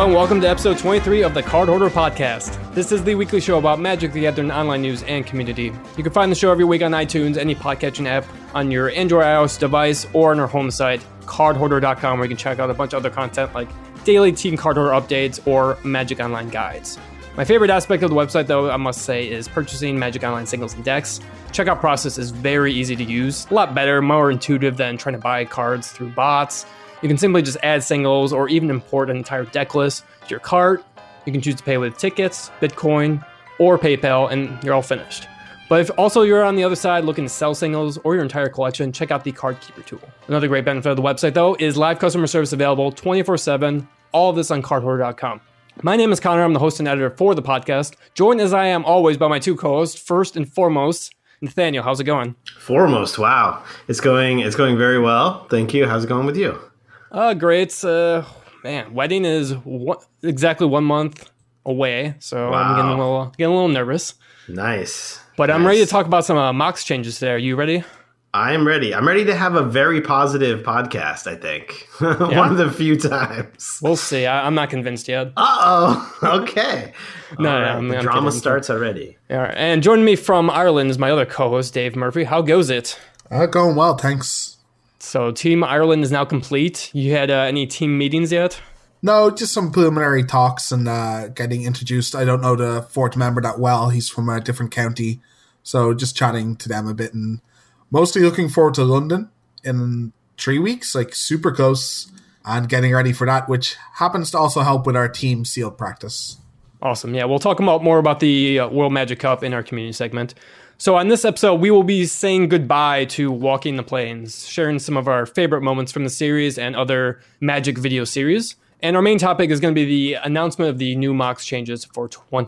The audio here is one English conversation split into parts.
and welcome to episode 23 of the Card Hoarder Podcast. This is the weekly show about Magic the Gathering online news and community. You can find the show every week on iTunes, any podcatching app, on your Android iOS device, or on our home site, cardhoarder.com, where you can check out a bunch of other content like daily team card hoarder updates or Magic Online guides. My favorite aspect of the website, though, I must say, is purchasing Magic Online singles and decks. Checkout process is very easy to use, a lot better, more intuitive than trying to buy cards through bots. You can simply just add singles or even import an entire deck list to your cart. You can choose to pay with tickets, Bitcoin, or PayPal, and you're all finished. But if also you're on the other side looking to sell singles or your entire collection, check out the Card Keeper tool. Another great benefit of the website, though, is live customer service available 24/7, all of this on cardhoarder.com. My name is Connor. I'm the host and editor for the podcast, joined as I am always by my two co-hosts. First and foremost, Nathaniel, how's it going? Foremost, wow. It's going very well. Thank you. How's it going with you? Great. Wedding is exactly 1 month away, so wow. I'm getting a little nervous. Nice. But I'm ready to talk about some Mox changes today. Are you ready? I am ready. I'm ready to have a very positive podcast, I think. Yeah? One of the few times. We'll see. I'm not convinced yet. Uh-oh. Okay. No, the drama starts already. All right. And joining me from Ireland is my other co-host, Dave Murphy. How goes it? Going well, thanks. So Team Ireland is now complete. You had any team meetings yet? No, just some preliminary talks and getting introduced. I don't know the fourth member that well. He's from a different county. So just chatting to them a bit and mostly looking forward to London in 3 weeks, like super close, and getting ready for that, which happens to also help with our team sealed practice. Awesome. Yeah, we'll talk more about the World Magic Cup in our community segment. So on this episode, we will be saying goodbye to Walking the Plains, sharing some of our favorite moments from the series and other Magic video series. And our main topic is going to be the announcement of the new Mox changes for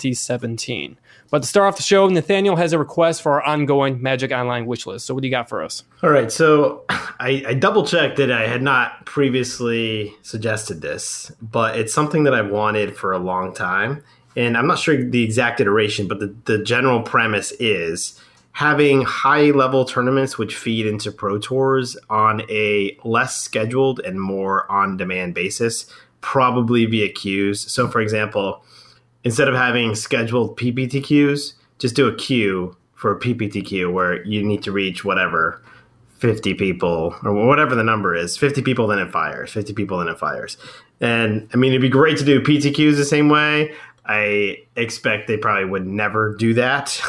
2017. But to start off the show, Nathaniel has a request for our ongoing Magic Online wishlist. So what do you got for us? All right, so I double-checked that I had not previously suggested this, but it's something that I've wanted for a long time. And I'm not sure the exact iteration, but the general premise is having high-level tournaments which feed into Pro Tours on a less scheduled and more on-demand basis, probably via queues. So, for example, instead of having scheduled PPT queues, just do a queue for a PPT queue where you need to reach whatever, 50 people, or whatever the number is. 50 people, then it fires. 50 people, then it fires. And, I mean, it'd be great to do PTQs the same way. I expect they probably would never do that.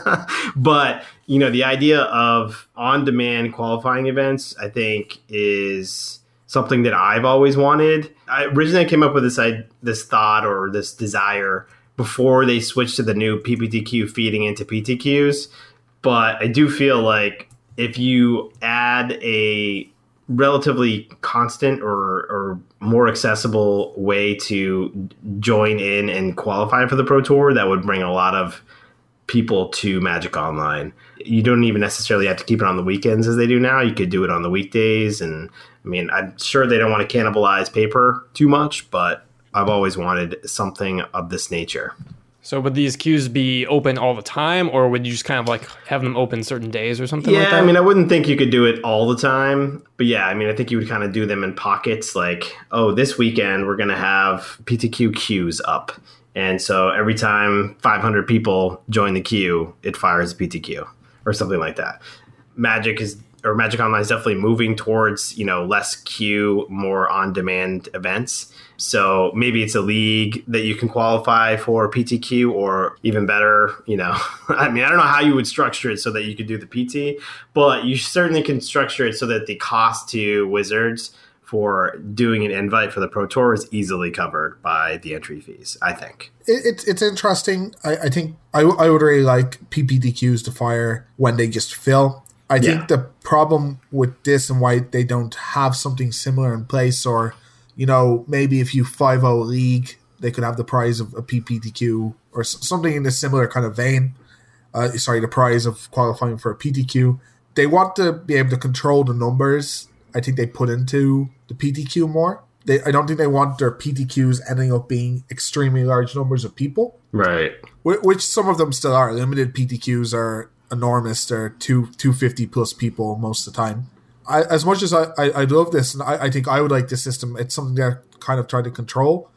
But, you know, the idea of on-demand qualifying events, I think, is something that I've always wanted. I originally came up with this thought or this desire before they switched to the new PPTQ feeding into PTQs. But I do feel like if you add a relatively constant or more accessible way to join in and qualify for the Pro Tour, that would bring a lot of people to Magic Online. You don't even necessarily have to keep it on the weekends as they do now. You could do it on the weekdays. And I mean, I'm sure they don't want to cannibalize paper too much, but I've always wanted something of this nature. So would these queues be open all the time, or would you just kind of like have them open certain days or something like that? Yeah, I mean, I wouldn't think you could do it all the time. But yeah, I mean, I think you would kind of do them in pockets like, oh, this weekend we're going to have PTQ queues up. And so every time 500 people join the queue, it fires a PTQ or something like that. Magic Online is definitely moving towards, you know, less queue, more on-demand events. So maybe it's a league that you can qualify for PTQ, or even better, you know, I mean, I don't know how you would structure it so that you could do the PT, but you certainly can structure it so that the cost to Wizards for doing an invite for the Pro Tour is easily covered by the entry fees, I think. It's interesting. I think I would really like PPTQs to fire when they just fill. I think the problem with this and why they don't have something similar in place, or, you know, maybe if you 5-0 league, they could have the prize of a PPTQ or something in a similar kind of vein. The prize of qualifying for a PTQ. They want to be able to control the numbers I think they put into the PTQ more. I don't think they want their PTQs ending up being extremely large numbers of people. Right. Which some of them still are. Limited PTQs are enormous. They're 250 plus people most of the time. As much as I love this, and I think I would like this system, it's something that I kind of try to control.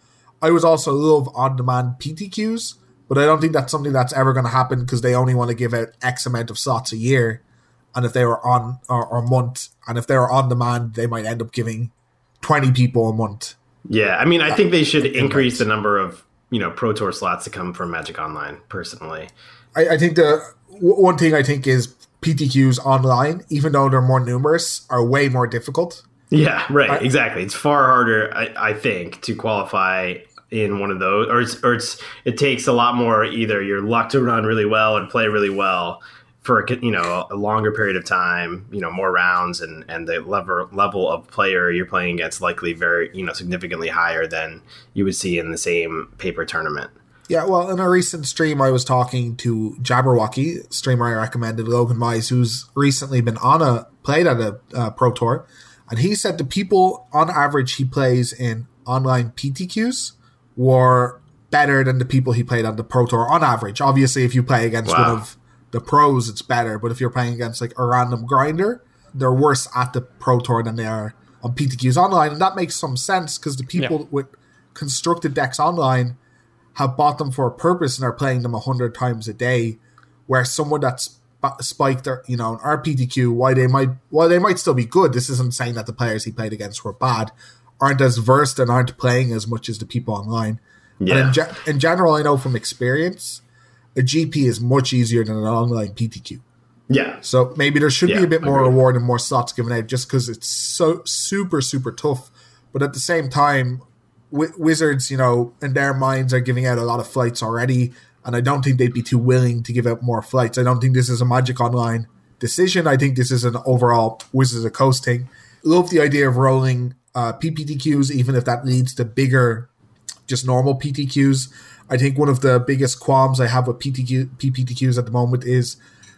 I would also love on-demand PTQs, but I don't think that's something that's ever going to happen because they only want to give out X amount of slots a year. And if they were on or month, and if they were on demand, they might end up giving 20 people a month. Yeah, I mean, I think they should increase the number of Pro Tour slots to come from Magic Online. Personally, I think the one thing I think is PTQs online, even though they're more numerous, are way more difficult. Yeah, right. Exactly. It's far harder, I think, to qualify in one of those, or it takes a lot more. Either your luck to run really well and play really well for a longer period of time, more rounds, and the level of player you're playing against likely very significantly higher than you would see in the same paper tournament. Yeah, well, in a recent stream, I was talking to Jabberwocky, streamer I recommended, Logan Mize, who's recently been played at a Pro Tour, and he said the people on average he plays in online PTQs were better than the people he played on the Pro Tour on average. Obviously, if you play against one of the pros, it's better, but if you're playing against like a random grinder, they're worse at the Pro Tour than they are on PTQs online, and that makes some sense because the people with constructed decks online have bought them for a purpose and are playing them 100 times a day, where someone that's spiked their, an RPTQ, while they might still be good, this isn't saying that the players he played against were bad, aren't as versed and aren't playing as much as the people online. Yeah. And in general, I know from experience, a GP is much easier than an online PTQ. Yeah. So maybe there should be a bit more reward and more slots given out just because it's so super, super tough. But at the same time, Wizards, in their minds are giving out a lot of flights already. And I don't think they'd be too willing to give out more flights. I don't think this is a Magic Online decision. I think this is an overall Wizards of the Coast thing. Love the idea of rolling PPTQs, even if that leads to bigger, just normal PTQs. I think one of the biggest qualms I have with PPTQs at the moment is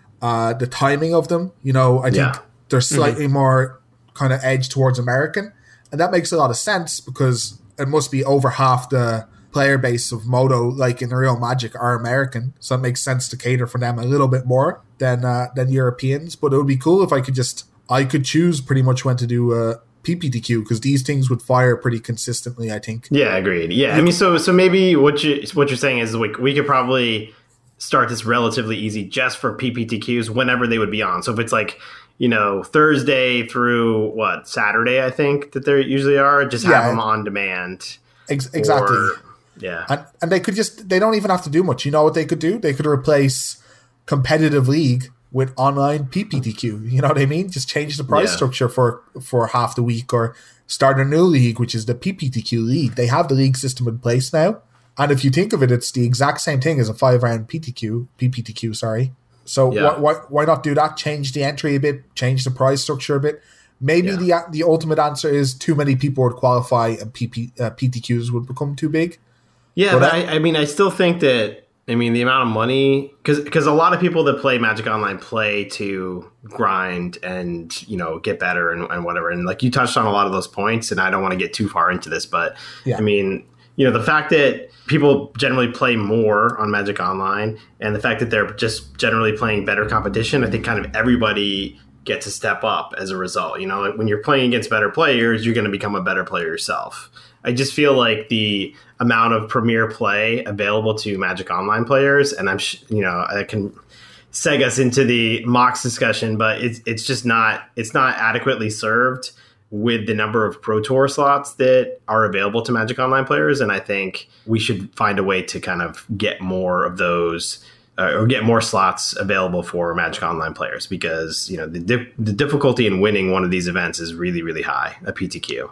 the timing of them. I think they're slightly more kind of edged towards American. And that makes a lot of sense because it must be over half the player base of Moto, like in real Magic, are American. So it makes sense to cater for them a little bit more than Europeans. But it would be cool if I could choose pretty much when to do a PPTQ because these things would fire pretty consistently, I think. Yeah, agreed. Yeah, I mean, so maybe what you're saying is we could probably start this relatively easy just for PPTQs whenever they would be on. So if it's like Thursday through Saturday, I think that there usually are, just have them on demand. Exactly. Yeah, and they could they don't even have to do much. You know what they could do? They could replace competitive league with online PPTQ. You know what I mean? Just change the price structure for half the week, or start a new league, which is the PPTQ league. They have the league system in place now. And if you think of it, it's the exact same thing as a 5-round PPTQ, sorry. So why not do that? Change the entry a bit, change the price structure a bit. Maybe the ultimate answer is too many people would qualify and PTQs would become too big. Yeah, but I mean, I still think that, the amount of money, because a lot of people that play Magic Online play to grind and, get better and whatever. And like you touched on a lot of those points, and I don't want to get too far into this, but the fact that people generally play more on Magic Online and the fact that they're just generally playing better competition, I think kind of everybody gets to step up as a result. Like when you're playing against better players, you're going to become a better player yourself. I just feel like the amount of premier play available to Magic Online players, and I can seg us into the Mox discussion, but it's just not adequately served with the number of Pro Tour slots that are available to Magic Online players. And I think we should find a way to kind of get more of those or get more slots available for Magic Online players, because, the difficulty in winning one of these events is really, really high, a PTQ.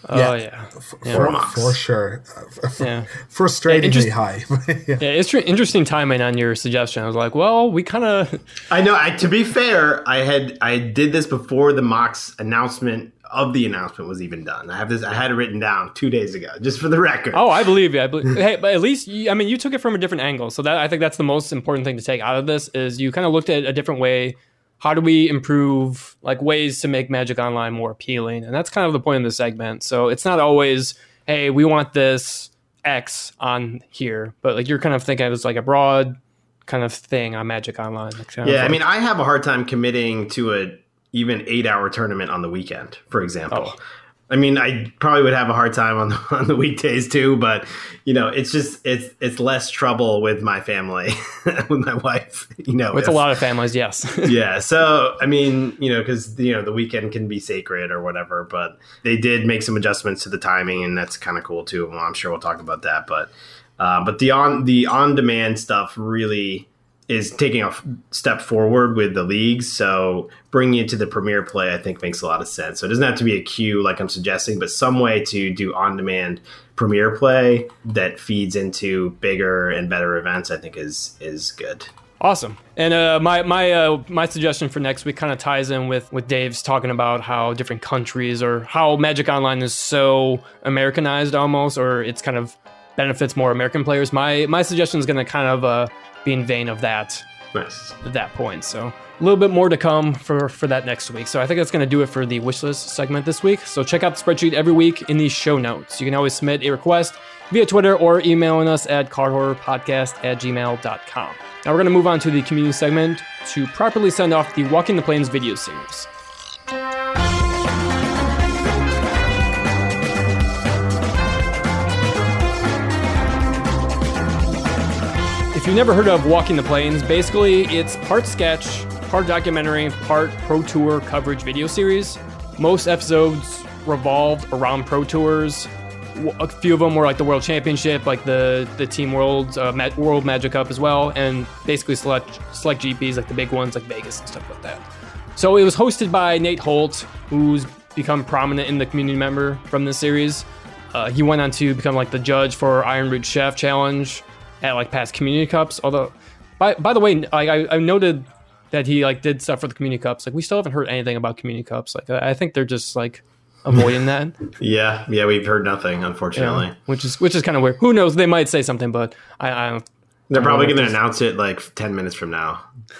For sure. Frustratingly high. It's interesting timing on your suggestion. I was like, well, we kind of... I know. To be fair, I did this before the Mox announcement of the announcement was even done. I had it written down 2 days ago, just for the record. Oh, I believe you. Hey, but at least, you took it from a different angle. So I think that's the most important thing to take out of this, is you kind of looked at it a different way. How do we improve ways to make Magic Online more appealing? And that's kind of the point of this segment. So it's not always, hey, we want this X on here, but you're kind of thinking of it as a broad kind of thing on Magic Online. I have a hard time committing to a even 8-hour tournament on the weekend, for example. I mean, I probably would have a hard time on the weekdays too, but it's less trouble with my family, with my wife. With a lot of families, yes. Yeah. So I mean, because the weekend can be sacred or whatever, but they did make some adjustments to the timing, and that's kind of cool too. Well, I'm sure we'll talk about that, but the on demand stuff really is taking a step forward with the leagues. So bringing it to the Premier Play, I think, makes a lot of sense. So it doesn't have to be a queue like I'm suggesting, but some way to do on-demand Premier Play that feeds into bigger and better events, I think is good. Awesome. And my suggestion for next week kind of ties in with Dave's talking about how different countries or how Magic Online is so Americanized almost, or it's kind of benefits more American players. My suggestion is going to kind of be in vein of that. Nice. At that point. So a little bit more to come for that next week. So I think that's going to do it for the wishlist segment this week. So check out the spreadsheet every week in the show notes. You can always submit a request via Twitter or emailing us at cardhoarderpodcast@gmail.com. Now we're going to move on to the community segment to properly send off the Walking the Plains video series. If you've never heard of Walking the Plains, basically it's part sketch, part documentary, part Pro Tour coverage video series. Most episodes revolved around Pro Tours. A few of them were like the World Championship, like the Team World, World Magic Cup as well, and basically select GPs, like the big ones like Vegas and stuff like that. So it was hosted by Nate Holt, who's become prominent in the community member from this series. He went on to become like the judge for Iron Root Chef Challenge at like past community cups. Although, by the way, I noted that he like did stuff for the community cups. Like we still haven't heard anything about community cups. Like I think they're just like avoiding that. Yeah, we've heard nothing, unfortunately. Yeah, which is kind of weird. Who knows? They might say something, but I they're probably going to announce it like 10 minutes from now.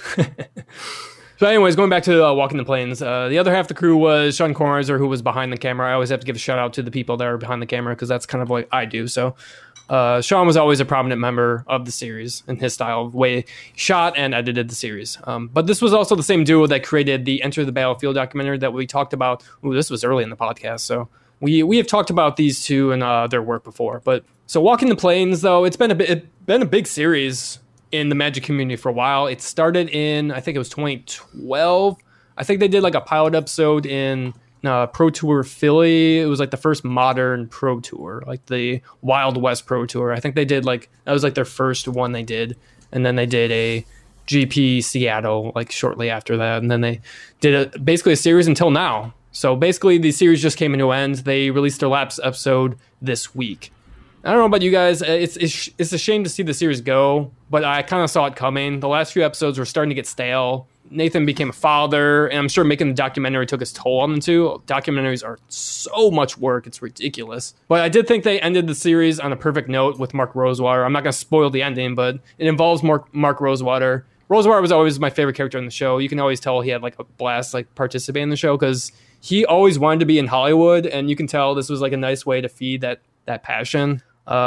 So anyways, going back to Walking the Plains, the other half of the crew was Sean Kornheiser, who was behind the camera. I always have to give a shout out to the people that are behind the camera because that's kind of what I do. So Sean was always a prominent member of the series in his style of way he shot and edited the series. But this was also the same duo that created the Enter the Battlefield documentary that we talked about. Ooh, this was early in the podcast, so we have talked about these two and their work before. But so Walking the Plains, though, it's been a big series in the Magic community for a while. It started in, I think it was 2012. I think they did like a pilot episode in Pro Tour Philly. It was like the first modern Pro Tour, like the Wild West Pro Tour. I think they did that was like their first one they did. And then they did a GP Seattle like shortly after that. And then they did basically a series until now. So basically the series just came into an end. They released their last episode this week. I don't know about you guys. It's a shame to see the series go, but I kind of saw it coming. The last few episodes were starting to get stale. Nathan became a father, and I'm sure making the documentary took its toll on them too. Documentaries are so much work, it's ridiculous. But I did think they ended the series on a perfect note with Mark Rosewater. I'm not going to spoil the ending, but it involves Mark Rosewater. Rosewater was always my favorite character in the show. You can always tell he had like a blast like participating in the show because he always wanted to be in Hollywood, and you can tell this was like a nice way to feed that passion.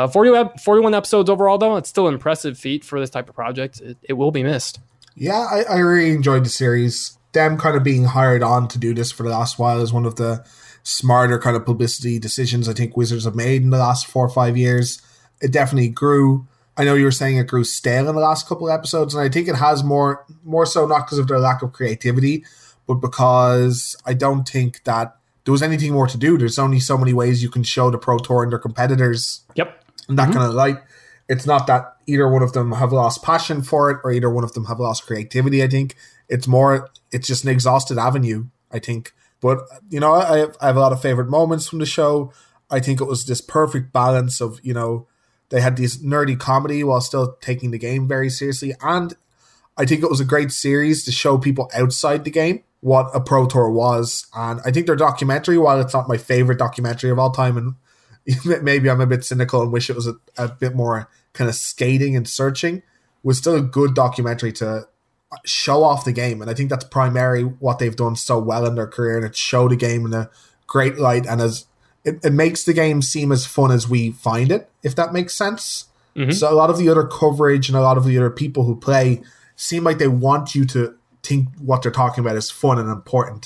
41 episodes overall, though. It's still an impressive feat for this type of project. It will be missed. Yeah, I really enjoyed the series. Them kind of being hired on to do this for the last while is one of the smarter kind of publicity decisions I think Wizards have made in the last 4 or 5 years. It definitely grew. I know you were saying it grew stale in the last couple of episodes, and I think it has more so not because of their lack of creativity, but because I don't think that there was anything more to do. There's only so many ways you can show the Pro Tour and their competitors. Yep. And that kind of light. It's not that either one of them have lost passion for it or either one of them have lost creativity, I think. It's just an exhausted avenue, I think. But, I have a lot of favorite moments from the show. I think it was this perfect balance of, they had this nerdy comedy while still taking the game very seriously. And I think it was a great series to show people outside the game what a Pro Tour was. And I think their documentary, while it's not my favorite documentary of all time, and maybe I'm a bit cynical and wish it was a bit more kind of skating and searching, was still a good documentary to show off the game. And I think that's primarily what they've done so well in their career, and it showed the game in a great light, and it makes the game seem as fun as we find it, if that makes sense. Mm-hmm. So a lot of the other coverage and a lot of the other people who play seem like they want you to think what they're talking about is fun and important.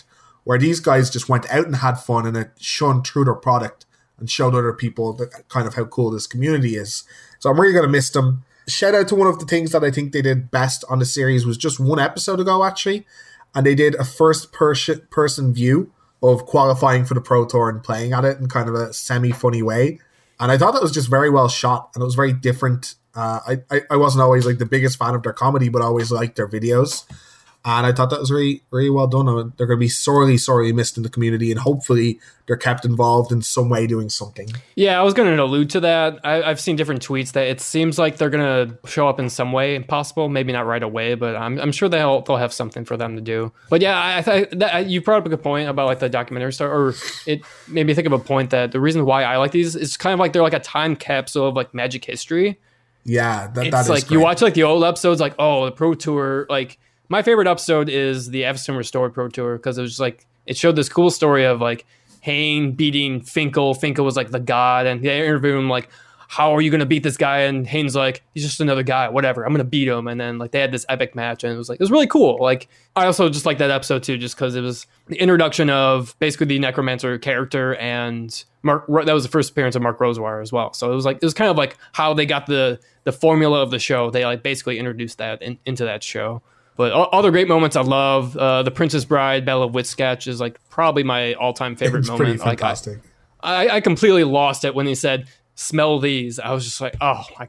where these guys just went out and had fun and it shone through their product and showed other people that kind of how cool this community is. So I'm really going to miss them. Shout out to one of the things that I think they did best on the series was just one episode ago, actually. And they did a first-person view of qualifying for the Pro Tour and playing at it in kind of a semi-funny way. And I thought that was just very well shot, and it was very different. I wasn't always like the biggest fan of their comedy, but I always liked their videos. And I thought that was really, really well done. They're going to be sorely, sorely missed in the community, and hopefully they're kept involved in some way doing something. Yeah, I was going to allude to that. I've seen different tweets that it seems like they're going to show up in some way possible. Maybe not right away, but I'm sure they'll have something for them to do. But yeah, I thought you brought up a good point about like the documentary star, or it made me think of a point that the reason why I like these is kind of like they're like a time capsule of like Magic history. Yeah, that it's is like great. You watch like the old episodes, like the Pro Tour, like. My favorite episode is the Avacyn Restored Pro Tour because it was just like it showed this cool story of like Hayne beating Finkel. Finkel was like the god, and they interviewed him like, "How are you going to beat this guy?" And Hayne's like, "He's just another guy. Whatever. I'm going to beat him." And then like they had this epic match, and it was really cool. Like I also just like that episode too, just because it was the introduction of basically the Necromancer character, and Mark. That was the first appearance of Mark Rosewire as well. So it was kind of like how they got the formula of the show. They like basically introduced that into that show. But other great moments I love. The Princess Bride Battle of Wit sketch is like probably my all-time favorite moment. Pretty fantastic. Like, I completely lost it when he said, "Smell these." I was just like, oh my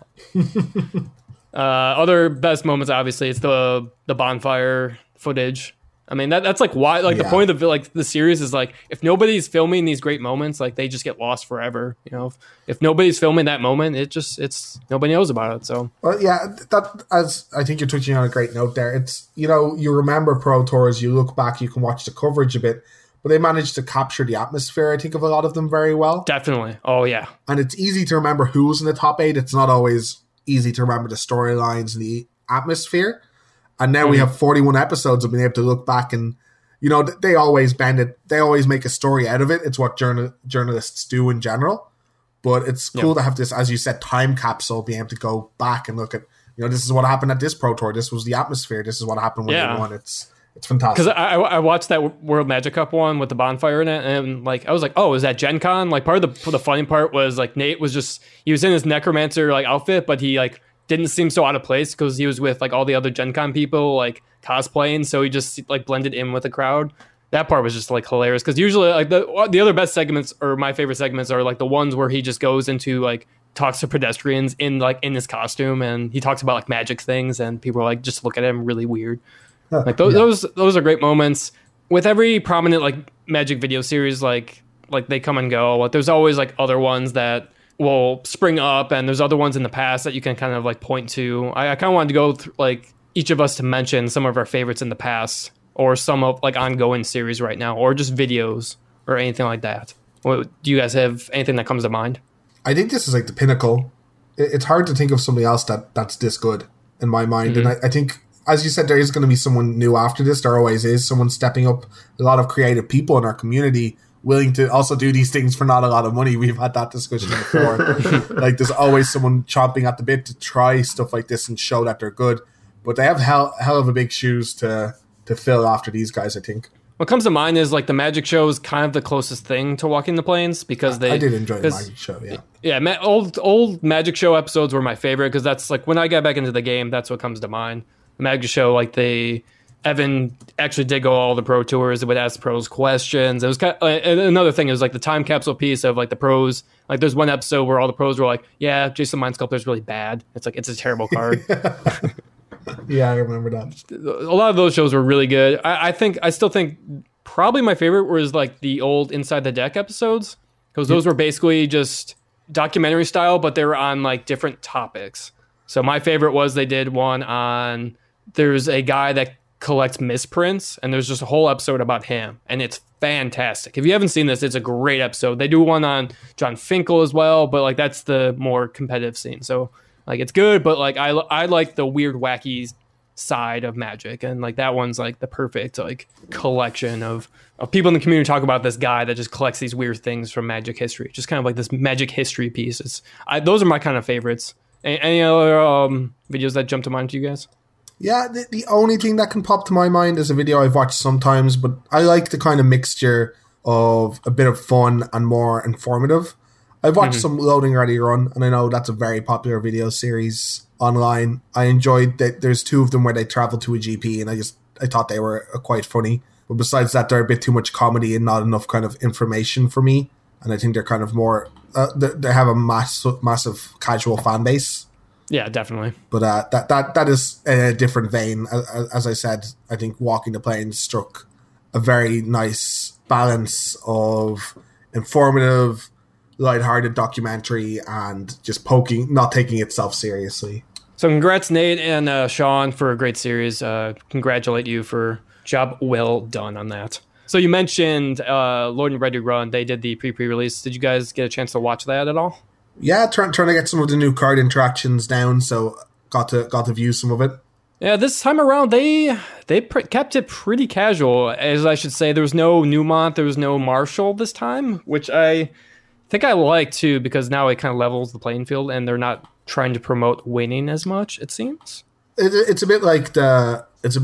god. Other best moments, obviously, it's the bonfire footage. I mean, that's like why, like the point of like the series is like if nobody's filming these great moments, like they just get lost forever. You know, if nobody's filming that moment, it's nobody knows about it. So, well, yeah, that as I think you're touching on a great note there. It's you remember Pro Tours, you look back, you can watch the coverage a bit, but they managed to capture the atmosphere. I think of a lot of them very well. Definitely. Oh yeah, and it's easy to remember who's in the top 8. It's not always easy to remember the storylines and the atmosphere. And now we have 41 episodes of being able to look back and, they always bend it. They always make a story out of it. It's what journalists do in general. But it's cool to have this, as you said, time capsule, being able to go back and look at, this is what happened at this Pro Tour. This was the atmosphere. This is what happened when they won. It's fantastic. Because I watched that World Magic Cup one with the bonfire in it, and like I was like, oh, is that Gen Con? Like part of the funny part was like Nate was he was in his Necromancer like outfit, but he like didn't seem so out of place because he was with like all the other Gen Con people like cosplaying, so he just like blended in with the crowd. That part was just like hilarious because usually like the other best segments or my favorite segments are like the ones where he just goes into like talks to pedestrians in his costume and he talks about like magic things and people are like just look at him really weird. Like those are great moments. With every prominent like magic video series, like they come and go. Like there's always like other ones that will spring up, and there's other ones in the past that you can kind of like point to. I kind of wanted to go through like each of us to mention some of our favorites in the past, or some of like ongoing series right now, or just videos or anything like that. Do you guys have anything that comes to mind? I think this is like the pinnacle. It's hard to think of somebody else that's this good in my mind, and I think, as you said, there is going to be someone new after this. There always is someone stepping up. A lot of creative people in our community willing to also do these things for not a lot of money. We've had that discussion before. Like there's always someone chomping at the bit to try stuff like this and show that they're good. But they have hell of a big shoes to fill after these guys, I think. What comes to mind is like the Magic Show is kind of the closest thing to Walking the Plains because I did enjoy the Magic Show, yeah. Yeah, old Magic Show episodes were my favorite because that's like when I got back into the game, that's what comes to mind. The Magic Show, like Evan actually did go all the pro tours. It would ask pros questions. It was kind of, another thing. It was like the time capsule piece of like the pros. Like there's one episode where all the pros were like, "Yeah, Jason Mind Sculptor is really bad. It's like it's a terrible card." Yeah, I remember that. A lot of those shows were really good. I still think probably my favorite was like the old Inside the Deck episodes because those were basically just documentary style, but they were on like different topics. So my favorite was they did one on there's a guy that collects misprints, and there's just a whole episode about him, and it's fantastic. If you haven't seen this, it's a great episode. They do one on John Finkel as well, but like that's the more competitive scene. So like it's good, but like I like the weird wacky side of Magic, and like that one's like the perfect like collection of people in the community talk about this guy that just collects these weird things from Magic history. Just kind of like this Magic history piece. Those are my kind of favorites. Any other videos that jump to mind to you guys? Yeah, the only thing that can pop to my mind is a video I've watched sometimes, but I like the kind of mixture of a bit of fun and more informative. I've watched some Loading Ready Run, and I know that's a very popular video series online. I enjoyed that there's two of them where they travel to a GP, and I thought they were quite funny. But besides that, they're a bit too much comedy and not enough kind of information for me. And I think they're kind of more, they have a massive casual fan base. Yeah, definitely. But that is in a different vein. As I said, I think Walking the Plains struck a very nice balance of informative, lighthearted documentary and just not taking itself seriously. So congrats, Nate and Sean, for a great series. Congratulate you for job well done on that. So you mentioned Loading Ready Run. They did the pre-release. Did you guys get a chance to watch that at all? Yeah, trying to get some of the new card interactions down, so got to view some of it. Yeah, this time around they kept it pretty casual, as I should say. There was no Newmont, there was no Marshall this time, which I think I like too, because now it kind of levels the playing field, and they're not trying to promote winning as much, it seems. It's a bit like the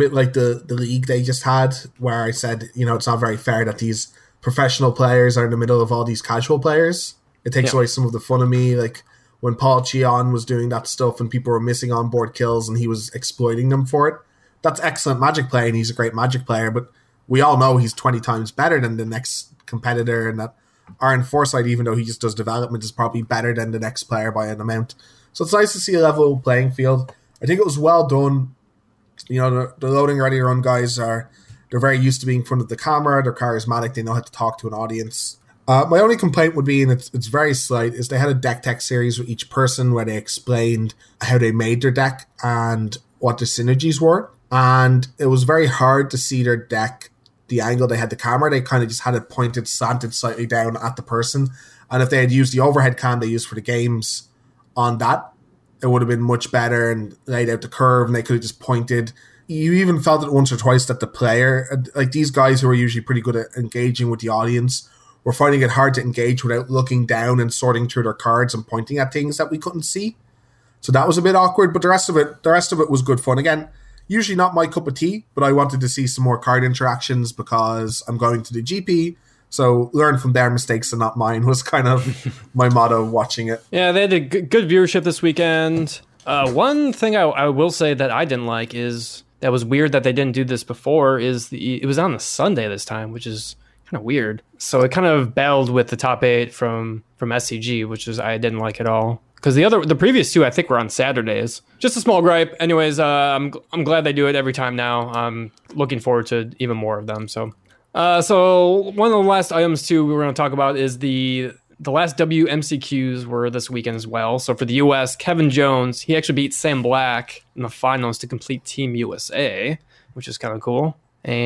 league they just had, where I said, it's not very fair that these professional players are in the middle of all these casual players. It takes away some of the fun of me. Like when Paul Cheon was doing that stuff and people were missing onboard kills and he was exploiting them for it. That's excellent Magic play, and he's a great Magic player, but we all know he's 20 times better than the next competitor, and that Aaron Forsythe, even though he just does development, is probably better than the next player by an amount. So it's nice to see a level playing field. I think it was well done. The Loading Ready Run guys they're very used to being in front of the camera. They're charismatic. They know how to talk to an audience. My only complaint would be, and it's very slight, is they had a deck tech series with each person where they explained how they made their deck and what the synergies were. And it was very hard to see their deck, the angle they had the camera. They kind of just had it pointed, slanted slightly down at the person. And if they had used the overhead cam they used for the games on that, it would have been much better and laid out the curve, and they could have just pointed. You even felt it once or twice that the player, like these guys who are usually pretty good at engaging with the audience, were finding it hard to engage without looking down and sorting through their cards and pointing at things that we couldn't see. So that was a bit awkward, but the rest of it was good fun. Again, usually not my cup of tea, but I wanted to see some more card interactions because I'm going to the GP. So learn from their mistakes and not mine was kind of my motto watching it. Yeah, they had a good viewership this weekend. One thing I will say that I didn't like is that was weird that they didn't do this before is it was on a Sunday this time, which is kind of weird. So it kind of battled with the top 8 from SCG, which is I didn't like at all. Because the previous 2 I think were on Saturdays. Just a small gripe. Anyways, I'm glad they do it every time now. I'm looking forward to even more of them. So one of the last items too we were going to talk about is the last WMCQs were this weekend as well. So for the US, Kevin Jones, he actually beat Sam Black in the finals to complete Team USA, which is kind of cool.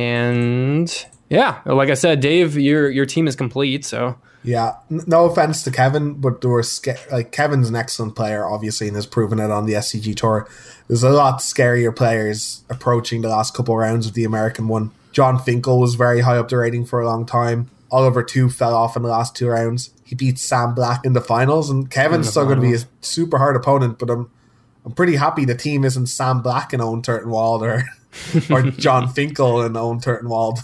And yeah, like I said, Dave, your team is complete. So yeah, no offense to Kevin, but there were Kevin's an excellent player, obviously, and has proven it on the SCG tour. There's a lot scarier players approaching the last couple rounds of the American one. John Finkel was very high up the rating for a long time. Oliver 2 fell off in the last 2 rounds. He beat Sam Black in the finals, and Kevin's still going to be a super hard opponent, but I'm pretty happy the team isn't Sam Black and Owen Turtenwald or John Finkel and Owen Turtenwald,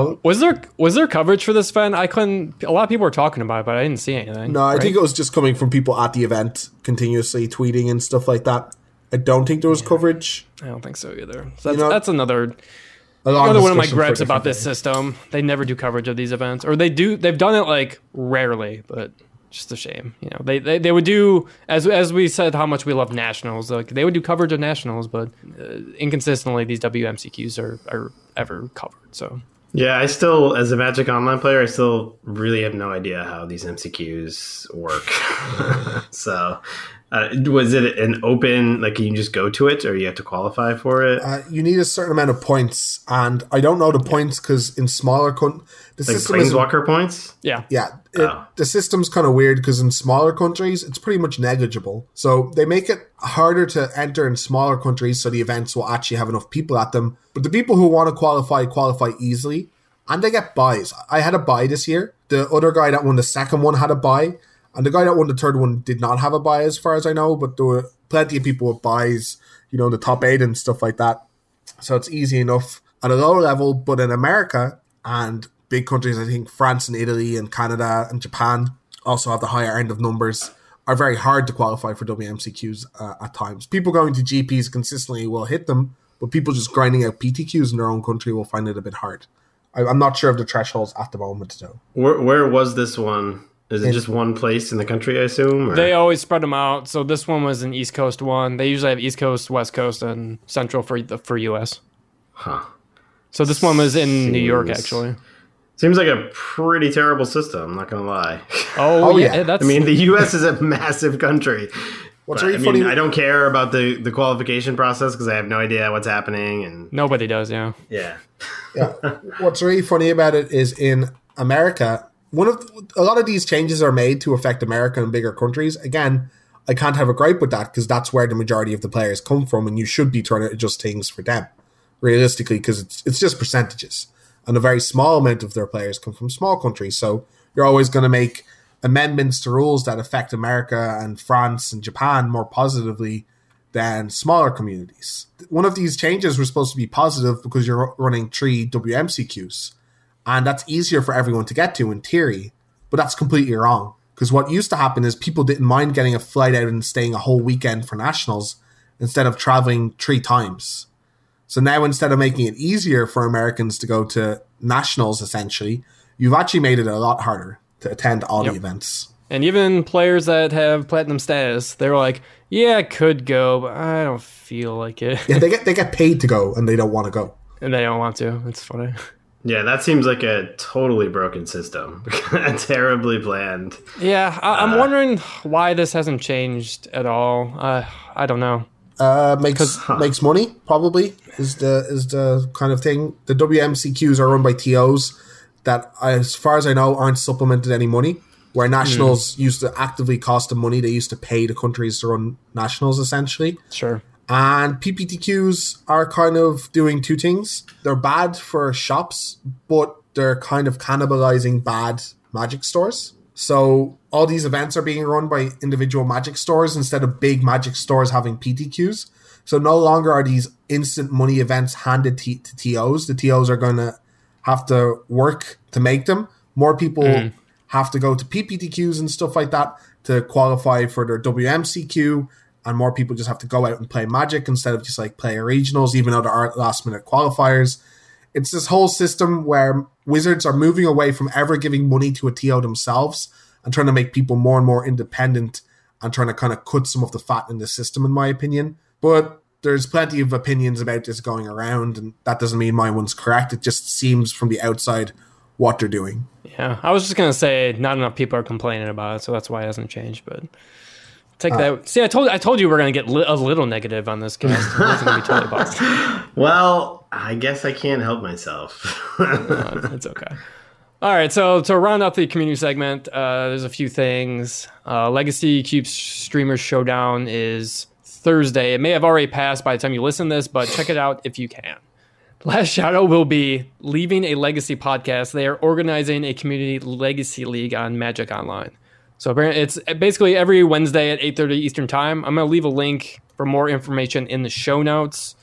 Was there coverage for this event? A lot of people were talking about it, but I didn't see anything. No, I think it was just coming from people at the event, continuously tweeting and stuff like that. I don't think there was coverage. I don't think so either. So that's another one of my gripes about this system. They never do coverage of these events, or they've done it like rarely, but just a shame. They would do, as we said how much we love nationals, like they would do coverage of nationals, but inconsistently these WMCQs are ever covered. So yeah, I still, as a Magic Online player, I still really have no idea how these MCQs work. So was it an open, like can you just go to it or you have to qualify for it? You need a certain amount of points, and I don't know the points because in smaller countries, the like system Planeswalker points? Yeah. The system's kind of weird because in smaller countries, it's pretty much negligible. So they make it harder to enter in smaller countries so the events will actually have enough people at them. But the people who want to qualify easily, and they get buys. I had a buy this year. The other guy that won the second one had a buy. And the guy that won the third one did not have a buy as far as I know, but there were plenty of people with buys, the top 8 and stuff like that. So it's easy enough at a lower level. But in America and big countries, I think France and Italy and Canada and Japan also have the higher end of numbers, are very hard to qualify for WMCQs at times. People going to GPs consistently will hit them, but people just grinding out PTQs in their own country will find it a bit hard. I'm not sure of the thresholds at the moment, though. Where was this one? Is it just one place in the country, I assume? Or? They always spread them out. So this one was an East Coast one. They usually have East Coast, West Coast, and Central for US. Huh. So this one was in New York, actually. Seems like a pretty terrible system, I'm not going to lie. Oh yeah. I mean, the US is a massive country. What's really funny? I don't care about the qualification process because I have no idea what's happening. And nobody does, yeah. Yeah. Yeah. What's really funny about it is in America, a lot of these changes are made to affect America and bigger countries. Again, I can't have a gripe with that because that's where the majority of the players come from, and you should be trying to adjust things for them, realistically, because it's just percentages. And a very small amount of their players come from small countries. So you're always going to make amendments to rules that affect America and France and Japan more positively than smaller communities. One of these changes was supposed to be positive because you're running 3 WMCQs. And that's easier for everyone to get to in theory. But that's completely wrong. Because what used to happen is people didn't mind getting a flight out and staying a whole weekend for nationals instead of traveling 3 times. So now instead of making it easier for Americans to go to nationals, essentially, you've actually made it a lot harder to attend all the events. And even players that have platinum status, they're like, yeah, I could go, but I don't feel like it. Yeah, they get paid to go, and they don't want to go. And they don't want to. It's funny. Yeah, that seems like a totally broken system. Terribly planned. Yeah, I'm wondering why this hasn't changed at all. I don't know. Makes money, probably, is the kind of thing. The WMCQs are run by TOs that, as far as I know, aren't supplemented any money, where nationals used to actively cost them money. They used to pay the countries to run nationals, essentially. Sure. And PPTQs are kind of doing 2 things. They're bad for shops, but they're kind of cannibalizing bad Magic stores. So all these events are being run by individual Magic stores instead of big Magic stores having PTQs. So no longer are these instant money events handed to TOs. The TOs are going to have to work to make them. More people have to go to PPTQs and stuff like that to qualify for their WMCQ. And more people just have to go out and play Magic instead of just like play regionals, even though there aren't last minute qualifiers. It's this whole system where Wizards are moving away from ever giving money to a TO themselves and trying to make people more and more independent and trying to kind of cut some of the fat in the system, in my opinion. But there's plenty of opinions about this going around, and that doesn't mean my one's correct. It just seems from the outside what they're doing. Yeah, I was just going to say not enough people are complaining about it, so that's why it hasn't changed, but... Take that. See, I told you we're going to get a little negative on this cast. It's going to be totally positive. Well, I guess I can't help myself. It's okay. All right, so to round out the community segment, there's a few things. Legacy Cube Streamers Showdown is Thursday. It may have already passed by the time you listen to this, but check it out if you can. Last Shadow will be leaving a Legacy podcast. They are organizing a community Legacy League on Magic Online. So it's basically every Wednesday at 8:30 Eastern Time. I'm going to leave a link for more information in the show notes.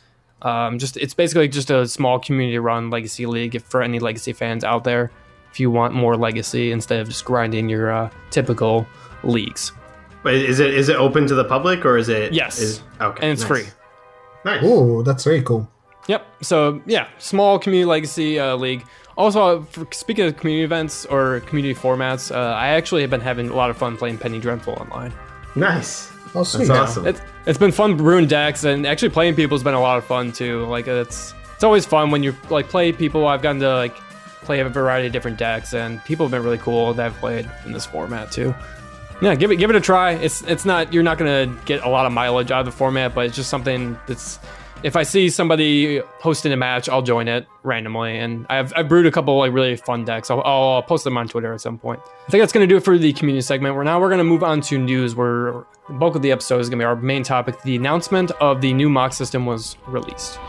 It's basically just a small community-run Legacy League for any Legacy fans out there. If you want more Legacy instead of just grinding your typical leagues. But is it open to the public or is it? Yes. Okay. And it's free. Nice. Oh, that's very cool. Yep. So yeah, small community Legacy league. Also, speaking of community events or community formats, I actually have been having a lot of fun playing Penny Dreadful online. Nice. Oh, sweet. That's awesome. It's been fun brewing decks, and actually playing people has been a lot of fun too. Like it's always fun when you like play people. I've gotten to like play a variety of different decks, and people have been really cool that have played in this format too. Yeah, give it a try. It's not, you're not gonna get a lot of mileage out of the format, but it's just something that's, if I see somebody hosting a match, I'll join it randomly. And I've brewed a couple like really fun decks. I'll post them on Twitter at some point. I think that's going to do it for the community segment. We're going to move on to news, where the bulk of the episode is going to be our main topic. The announcement of the new mock system was released.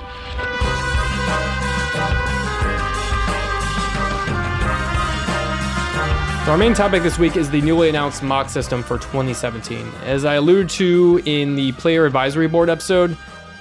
So our main topic this week is the newly announced mock system for 2017. As I alluded to in the Player Advisory Board episode,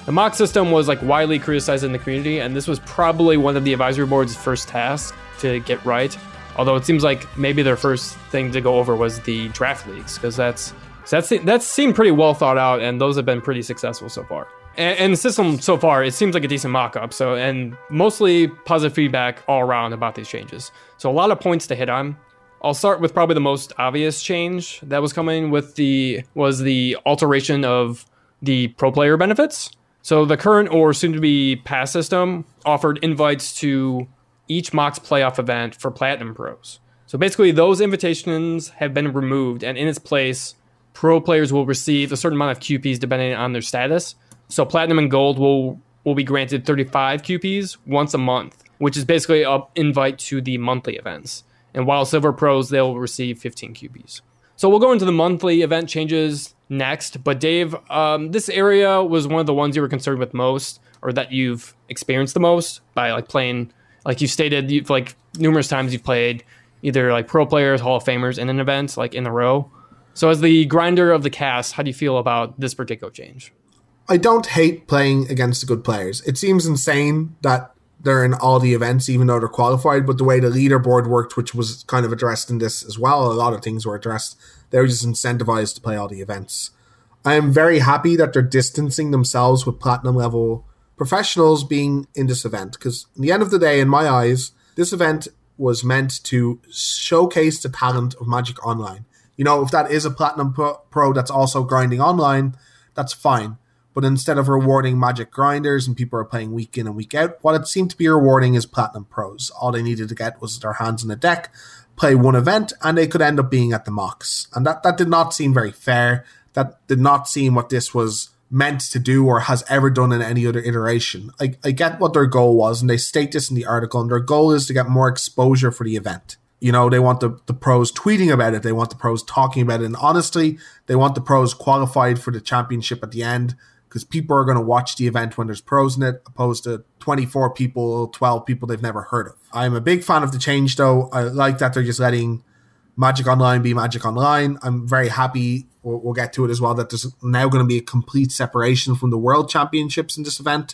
The mock system was like widely criticized in the community, and this was probably one of the advisory board's first tasks to get right. Although it seems like maybe their first thing to go over was the draft leagues, because that's seemed pretty well thought out, and those have been pretty successful so far. And the system so far, it seems like a decent mock-up. So, and mostly positive feedback all around about these changes. So a lot of points to hit on. I'll start with probably the most obvious change that was coming with the alteration of the pro player benefits. So the current or soon-to-be past system offered invites to each Mox playoff event for Platinum Pros. So basically, those invitations have been removed, and in its place, pro players will receive a certain amount of QPs depending on their status. So Platinum and Gold will be granted 35 QPs once a month, which is basically an invite to the monthly events. And while Silver Pros, they'll receive 15 QPs. So we'll go into the monthly event changes next. But Dave, this area was one of the ones you were concerned with most, or that you've experienced the most by like playing, like you stated, you've like numerous times you've played either like pro players, Hall of Famers in an event like in a row. So as the grinder of the cast, how do you feel about this particular change? I don't hate playing against the good players. It seems insane that they're in all the events, even though they're qualified, but the way the leaderboard worked, which was kind of addressed in this as well, a lot of things were addressed. They were just incentivized to play all the events. I am very happy that they're distancing themselves with platinum level professionals being in this event, because at the end of the day, in my eyes, this event was meant to showcase the talent of Magic Online. You know, if that is a platinum pro that's also grinding online, that's fine. But instead of rewarding Magic grinders and people are playing week in and week out, what it seemed to be rewarding is Platinum Pros. All they needed to get was their hands on a deck, play one event, and they could end up being at the Mox. And that did not seem very fair. That did not seem what this was meant to do or has ever done in any other iteration. I get what their goal was, and they state this in the article, and their goal is to get more exposure for the event. You know, they want the pros tweeting about it. They want the pros talking about it. And honestly, they want the pros qualified for the championship at the end, because people are going to watch the event when there's pros in it, opposed to 24 people, 12 people they've never heard of. I'm a big fan of the change, though. I like that they're just letting Magic Online be Magic Online. I'm very happy, we'll get to it as well, that there's now going to be a complete separation from the World Championships in this event.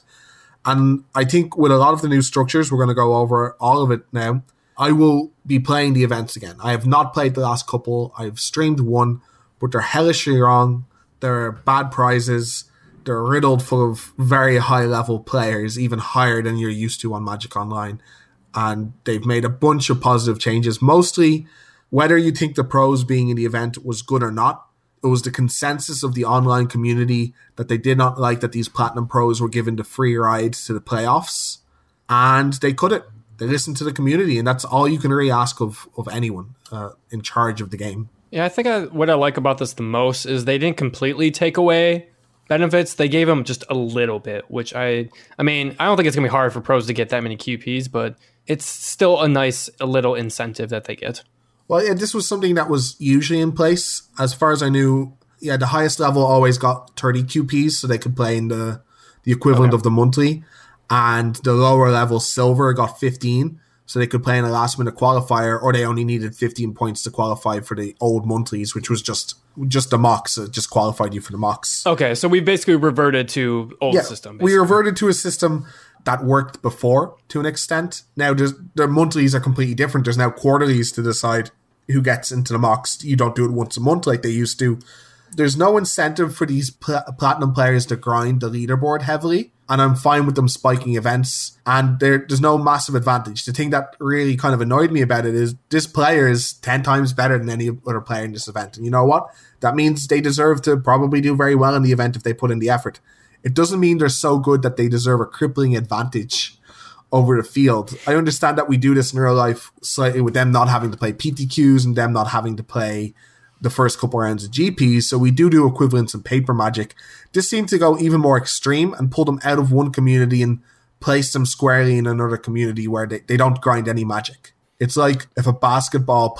And I think with a lot of the new structures, we're going to go over all of it now. I will be playing the events again. I have not played the last couple. I've streamed one, but they're hellishly wrong. They're bad prizes. They're riddled full of very high-level players, even higher than you're used to on Magic Online. And they've made a bunch of positive changes. Mostly, whether you think the pros being in the event was good or not, it was the consensus of the online community that they did not like that these Platinum Pros were given the free ride to the playoffs. And they cut it. They listened to the community, and that's all you can really ask of anyone in charge of the game. Yeah, I think what I like about this the most is they didn't completely take away benefits. They gave them just a little bit, which I mean, I don't think it's gonna be hard for pros to get that many QPs, but it's still a little incentive that they get. Well, yeah, this was something that was usually in place. As far as I knew, yeah, the highest level always got 30 QPs, so they could play in the equivalent of the monthly, and the lower level silver got 15, so they could play in a last minute qualifier, or they only needed 15 points to qualify for the old monthlies, which was just the Mox. It just qualified you for the Mox. Okay, so we basically reverted to old system. Basically. We reverted to a system that worked before to an extent. Now the monthlies are completely different. There's now quarterlies to decide who gets into the Mox. You don't do it once a month like they used to. There's no incentive for these platinum players to grind the leaderboard heavily, and I'm fine with them spiking events, and there's no massive advantage. The thing that really kind of annoyed me about it is this player is 10 times better than any other player in this event, and you know what? That means they deserve to probably do very well in the event if they put in the effort. It doesn't mean they're so good that they deserve a crippling advantage over the field. I understand that we do this in real life slightly with them not having to play PTQs and them not having to play the first couple rounds of GPs, so we do equivalents in paper Magic. This seemed to go even more extreme and pull them out of one community and place them squarely in another community where they don't grind any Magic. It's like if a basketball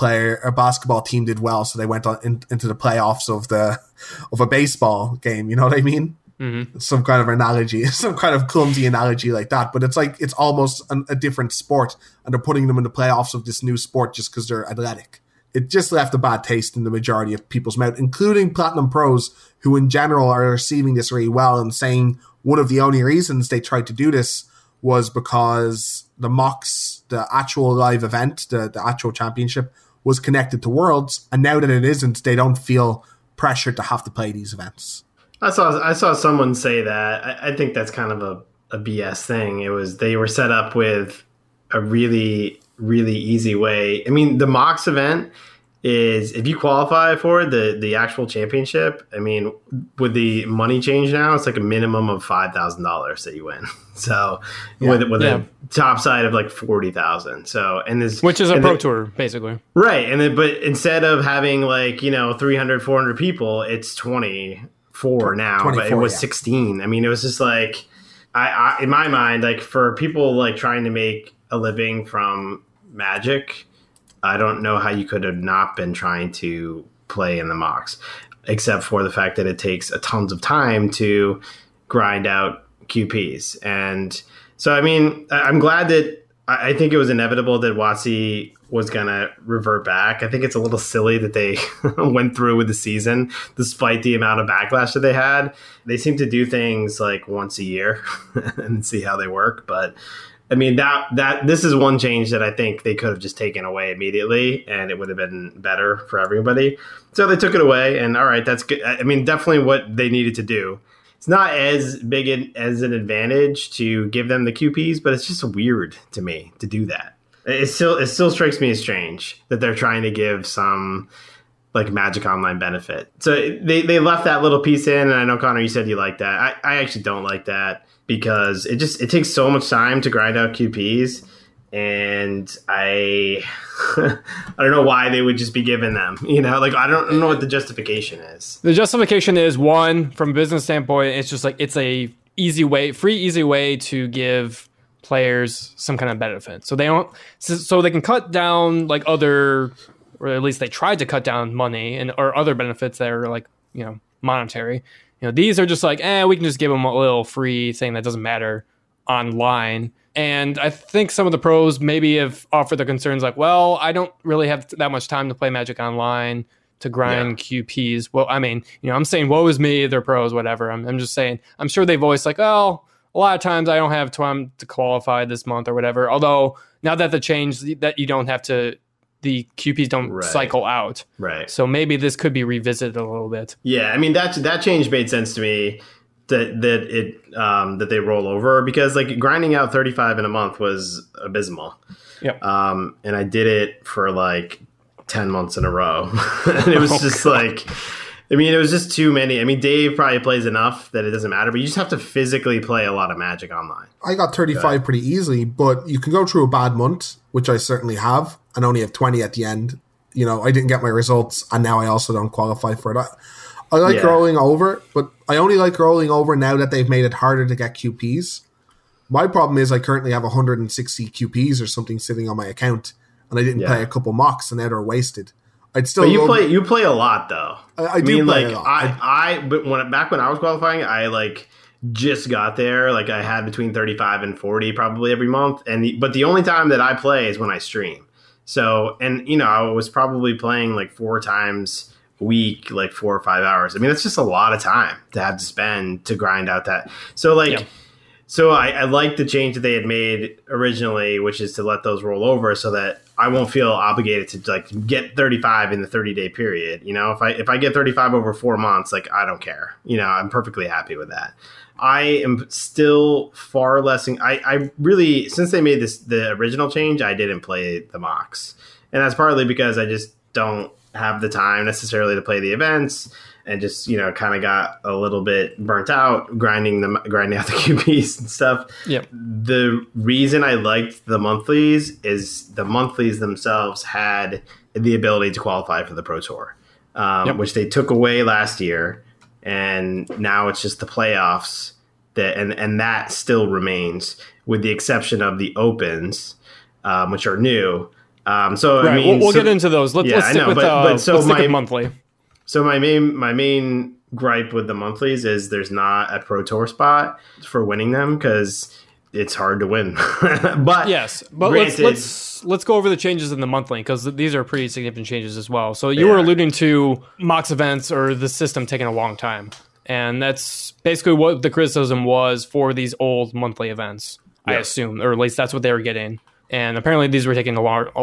team did well, so they went on into the playoffs of a baseball game, you know what I mean? Mm-hmm. Some kind of analogy, some kind of clumsy analogy like that, but it's like it's almost a different sport, and they're putting them in the playoffs of this new sport just because they're athletic. It just left a bad taste in the majority of people's mouth, including Platinum Pros, who in general are receiving this really well and saying one of the only reasons they tried to do this was because the Mox, the actual live event, the actual championship, was connected to Worlds, and now that it isn't, they don't feel pressured to have to play these events. I saw someone say that. I think that's kind of a BS thing. They were set up with a really, really easy way. I mean, the Mox event is, if you qualify for it, the actual championship, I mean, with the money change now, it's like a minimum of $5,000 that you win. So with a top side of like 40,000. So, which is a pro tour basically. Right. But instead of having like, 300, 400 people, it's 24 now, 24, but it was 16. I mean, it was just like, I in my mind, like for people like trying to make a living from Magic, I don't know how you could have not been trying to play in the Mox, except for the fact that it takes a tons of time to grind out QPs. And so, I mean, I'm glad that I think it was inevitable that WotC was going to revert back. I think it's a little silly that they went through with the season, despite the amount of backlash that they had. They seem to do things like once a year and see how they work. But I mean, this is one change that I think they could have just taken away immediately, and it would have been better for everybody. So they took it away, and all right, that's good. I mean, definitely what they needed to do. It's not as big as an advantage to give them the QPs, but it's just weird to me to do that. It still strikes me as strange that they're trying to give some like Magic Online benefit. So they left that little piece in, and I know, Connor, you said you like that. I actually don't like that, because it takes so much time to grind out QPs, and I don't know why they would just be giving them, like I don't know what the justification is. The justification is, one, from a business standpoint, it's just like it's a easy way to give players some kind of benefit. So they can cut down like other, or at least they tried to cut down money or other benefits that are like, monetary. These are just like, we can just give them a little free thing that doesn't matter online. And I think some of the pros maybe have offered their concerns like, well, I don't really have that much time to play Magic Online to grind QPs. Well, I mean, I'm saying, woe is me, they're pros, whatever. I'm just saying, I'm sure they voice like, oh, a lot of times I don't have time to qualify this month or whatever. Although now that the change that you don't have to, the QPs don't cycle out. Right. So maybe this could be revisited a little bit. Yeah. I mean, that change made sense to me, that they roll over, because like grinding out 35 in a month was abysmal. Yep. And I did it for like 10 months in a row. And it was just like, I mean, it was just too many. I mean, Dave probably plays enough that it doesn't matter, but you just have to physically play a lot of Magic Online. I got 35 pretty easily, but you can go through a bad month, which I certainly have, and only have 20 at the end. I didn't get my results, and now I also don't qualify for it. I like rolling over, but I only like rolling over now that they've made it harder to get QPs. My problem is I currently have 160 QPs or something sitting on my account, and I didn't play a couple mocks, and now they're wasted. I'd still. But you play a lot though. I do mean, play a lot. But back when I was qualifying, I like just got there. Like I had between 35 and 40 probably every month, but the only time that I play is when I stream. So, and I was probably playing like 4 times a week, like 4 or 5 hours. I mean, that's just a lot of time to have to spend to grind out that. So So I like the change that they had made originally, which is to let those roll over so that I won't feel obligated to like get 35 in the 30-day period. If I get 35 over 4 months, like I don't care. I'm perfectly happy with that. I am still far less. I really, since they made the original change, I didn't play the Mox, and that's partly because I just don't have the time necessarily to play the events. And just, kind of got a little bit burnt out grinding out the QPs and stuff. Yep. The reason I liked the monthlies is the monthlies themselves had the ability to qualify for the Pro Tour, which they took away last year. And now it's just the playoffs and that still remains, with the exception of the Opens, which are new. So right. I mean, we'll get into those. Let's stick with monthly. So my main gripe with the monthlies is there's not a Pro Tour spot for winning them, because it's hard to win. But granted, let's go over the changes in the monthly, because these are pretty significant changes as well. So you were alluding to Mox events or the system taking a long time. And that's basically what the criticism was for these old monthly events, I assume, or at least that's what they were getting. And apparently these were taking a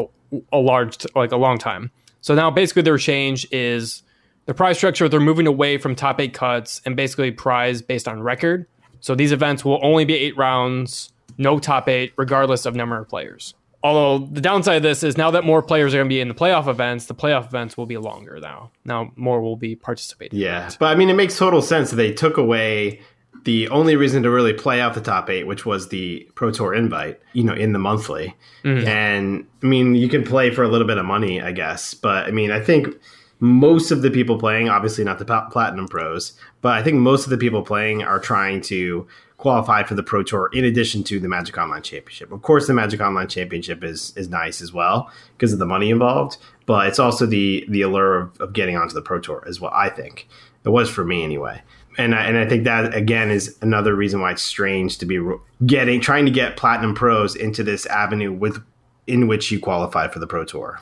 long time. So now basically their change is the prize structure. They're moving away from top 8 cuts and basically prize based on record. So these events will only be 8 rounds, no top 8, regardless of number of players. Although the downside of this is now that more players are going to be in the playoff events will be longer now. Now more will be participating. Yeah, but I mean, it makes total sense that they took away the only reason to really play out the top 8, which was the Pro Tour invite, in the monthly. Mm-hmm. And I mean, you can play for a little bit of money, I guess. But I mean, I think most of the people playing, obviously not the Platinum Pros, but I think most of the people playing are trying to qualify for the Pro Tour in addition to the Magic Online Championship. Of course, the Magic Online Championship is nice as well because of the money involved, but it's also the allure of getting onto the Pro Tour as well, I think. It was for me anyway. And I think that, again, is another reason why it's strange to be trying to get Platinum Pros into this avenue in which you qualify for the Pro Tour.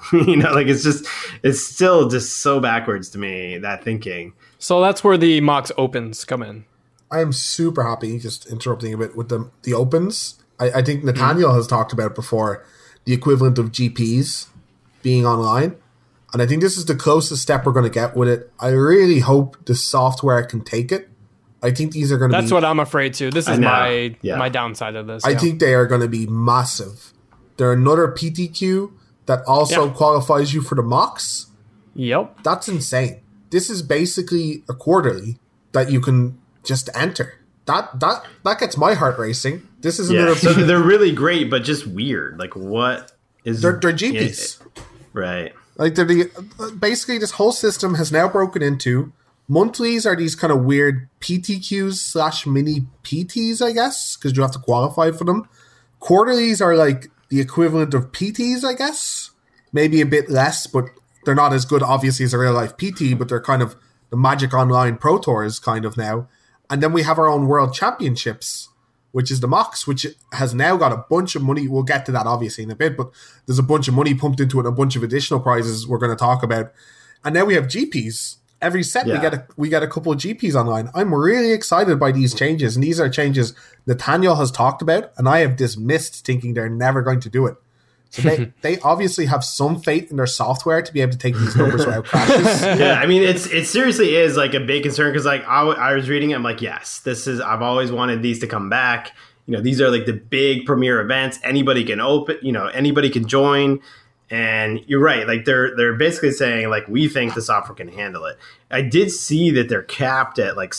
It's still just so backwards to me, that thinking. So that's where the Mox Opens come in. I am super happy, just interrupting a bit, with the Opens. I think Nathaniel has talked about before the equivalent of GPs being online. And I think this is the closest step we're going to get with it. I really hope the software can take it. I think these are going to be... That's what I'm afraid to. This is my downside of this. I think they are going to be massive. They're another PTQ that also qualifies you for the Mox. Yep. That's insane. This is basically a quarterly that you can just enter. That gets my heart racing. This is another... So they're really great, but just weird. Like, what is... They're GPs. Right. Like, basically, this whole system has now broken into... Monthlies are these kind of weird PTQs / mini PTs, I guess, because you have to qualify for them. Quarterlies are like the equivalent of PTs, I guess. Maybe a bit less, but they're not as good, obviously, as a real-life PT, but they're kind of the Magic Online Pro Tours kind of now. And then we have our own World Championships, which is the Mox, which has now got a bunch of money. We'll get to that, obviously, in a bit, but there's a bunch of money pumped into it and a bunch of additional prizes we're going to talk about. And now we have GPs. Every set we get a couple of GPs online. I'm really excited by these changes, and these are changes Nathaniel has talked about, and I have dismissed thinking they're never going to do it. So they obviously have some faith in their software to be able to take these numbers without crashes. Yeah, I mean, it seriously is like a big concern because like I was reading it, I'm like, yes, I've always wanted these to come back. These are like the big premier events. Anybody can anybody can join. And you're right, like they're basically saying like we think the software can handle it. I did see that they're capped at like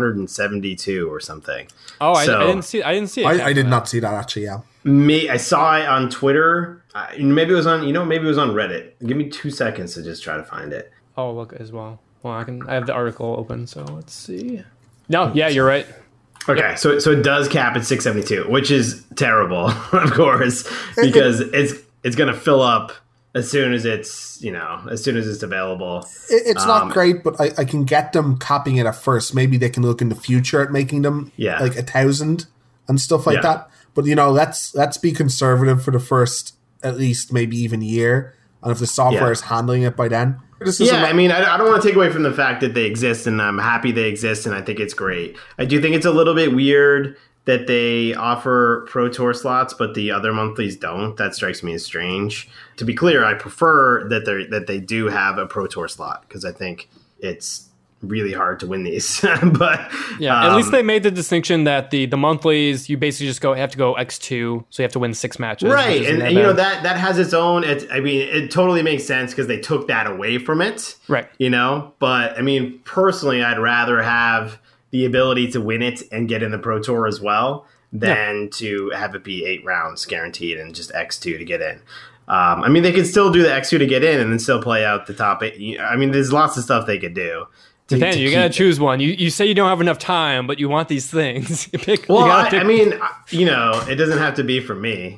672 or something. Oh, I didn't see it. I did not see that actually. Yeah, I saw it on Twitter. Maybe it was on maybe it was on Reddit. Give me 2 seconds to just try to find it. Oh, look as well. Well, I have the article open, so let's see. No, yeah, you're right. Okay, yep. So it does cap at 672, which is terrible, of course, because it's going to fill up as soon as it's available. It's not great, but I can get them capping it at first. Maybe they can look in the future at making them like 1,000 and stuff like that. But let's be conservative for the first at least maybe even year. And if the software is handling it by then. I mean, I don't want to take away from the fact that they exist, and I'm happy they exist, and I think it's great. I do think it's a little bit weird that they offer Pro Tour slots, but the other monthlies don't. That strikes me as strange. To be clear, I prefer that they do have a Pro Tour slot because I think it's really hard to win these. But at least they made the distinction that the monthlies you basically just have to go X2, so you have to win 6 matches. Right, and that has its own. It totally makes sense because they took that away from it. Right. But I mean, personally, I'd rather have the ability to win it and get in the Pro Tour as well than to have it be 8 rounds guaranteed and just X2 to get in. I mean, they could still do the X2 to get in and then still play out the top 8. I mean, there's lots of stuff they could do. Nathaniel, you gotta choose one. You say you don't have enough time, but you want these things. I mean, it doesn't have to be for me.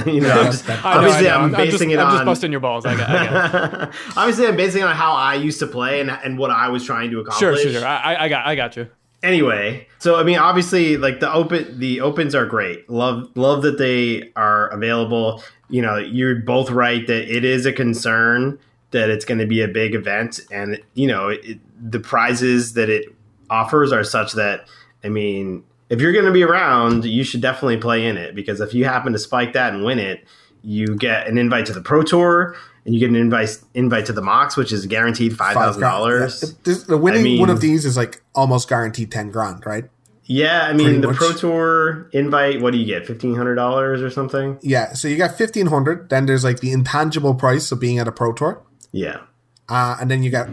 I'm basing it on. I'm just busting your balls. I got Obviously, I'm basing it on how I used to play and what I was trying to accomplish. Sure. I got you. Anyway, so I mean, obviously, like the opens are great. Love that they are available. You're both right that it is a concern that it's going to be a big event, and the prizes that it offers are such that, I mean, if you're going to be around, you should definitely play in it, because if you happen to spike that and win it, you get an invite to the Pro Tour and you get an invite to the Mox, which is guaranteed $5,000. The winning one of these is like almost guaranteed 10 grand, right? Yeah, I mean, the Pro Tour invite, what do you get? $1,500 or something? Yeah, so you got $1,500. Then there's like the intangible price of being at a Pro Tour. Yeah. And then you get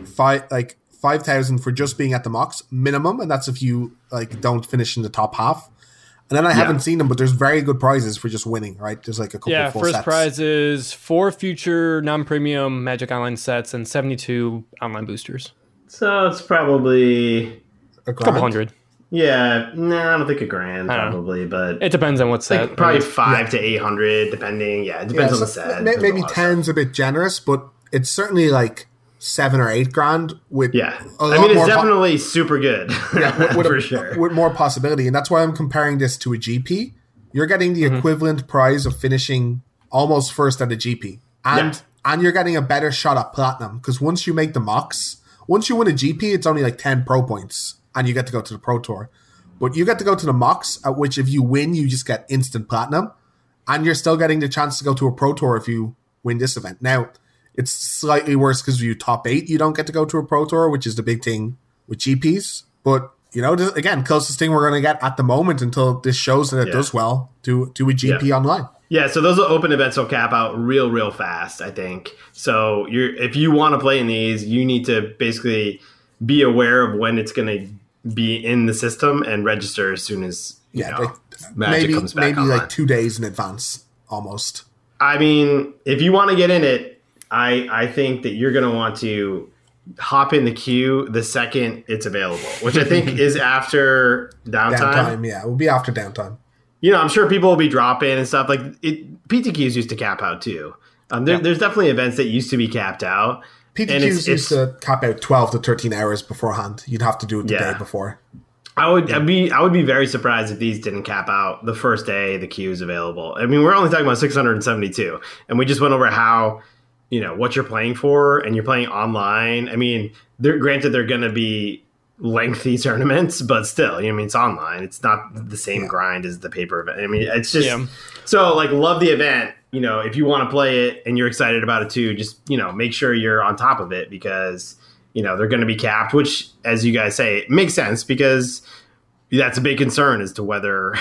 $5,000 for just being at the Mox minimum, and that's if you like don't finish in the top half. And then I haven't seen them, but there's very good prizes for just winning, right? There's like a couple full first sets. prize is 4 future non-premium Magic Online sets and 72 online boosters. So it's probably a couple hundred. Yeah, I don't think $1,000 probably, but it depends on what set. Like probably 500 to 800, depending. Yeah, it depends on the set. Maybe 10's a bit generous, but it's certainly like 7 or 8 grand with it's definitely super good. For sure. With more possibility. And that's why I'm comparing this to a GP. You're getting the equivalent prize of finishing almost first at a GP. And you're getting a better shot at platinum, because once you make the Mox, once you win a GP, it's only like 10 pro points and you get to go to the Pro Tour. But you get to go to the Mox, at which if you win, you just get instant platinum, and you're still getting the chance to go to a Pro Tour if you win this event. Now, it's slightly worse because if you top 8, you don't get to go to a Pro Tour, which is the big thing with GPs. But, you know, again, closest thing we're going to get at the moment until this shows that it does well to a GP online. Yeah, so those open events will cap out real fast, I think. So if you want to play in these, you need to basically be aware of when it's going to be in the system and register as soon as Magic comes back online. Like 2 days in advance, almost. I mean, if you want to get in it, I think that you're going to want to hop in the queue the second it's available, which I think is after downtime. Yeah, it will be after downtime. You know, I'm sure people will be dropping and stuff. Like PTQs used to cap out too. There's definitely events that used to be capped out. PTQs used to cap out 12 to 13 hours beforehand. You'd have to do it the day before. I'd be very surprised if these didn't cap out the first day the queue is available. I mean, we're only talking about 672, and we just went over how, you know, what you're playing for, and you're playing online. I mean, granted they're going to be lengthy tournaments, but still, I mean, it's online. It's not the same grind as the paper event. I mean, it's just so like, love the event. You know, if you want to play it and you're excited about it too, just, you know, make sure you're on top of it, because, you know, they're going to be capped, which, as you guys say, makes sense, because that's a big concern as to whether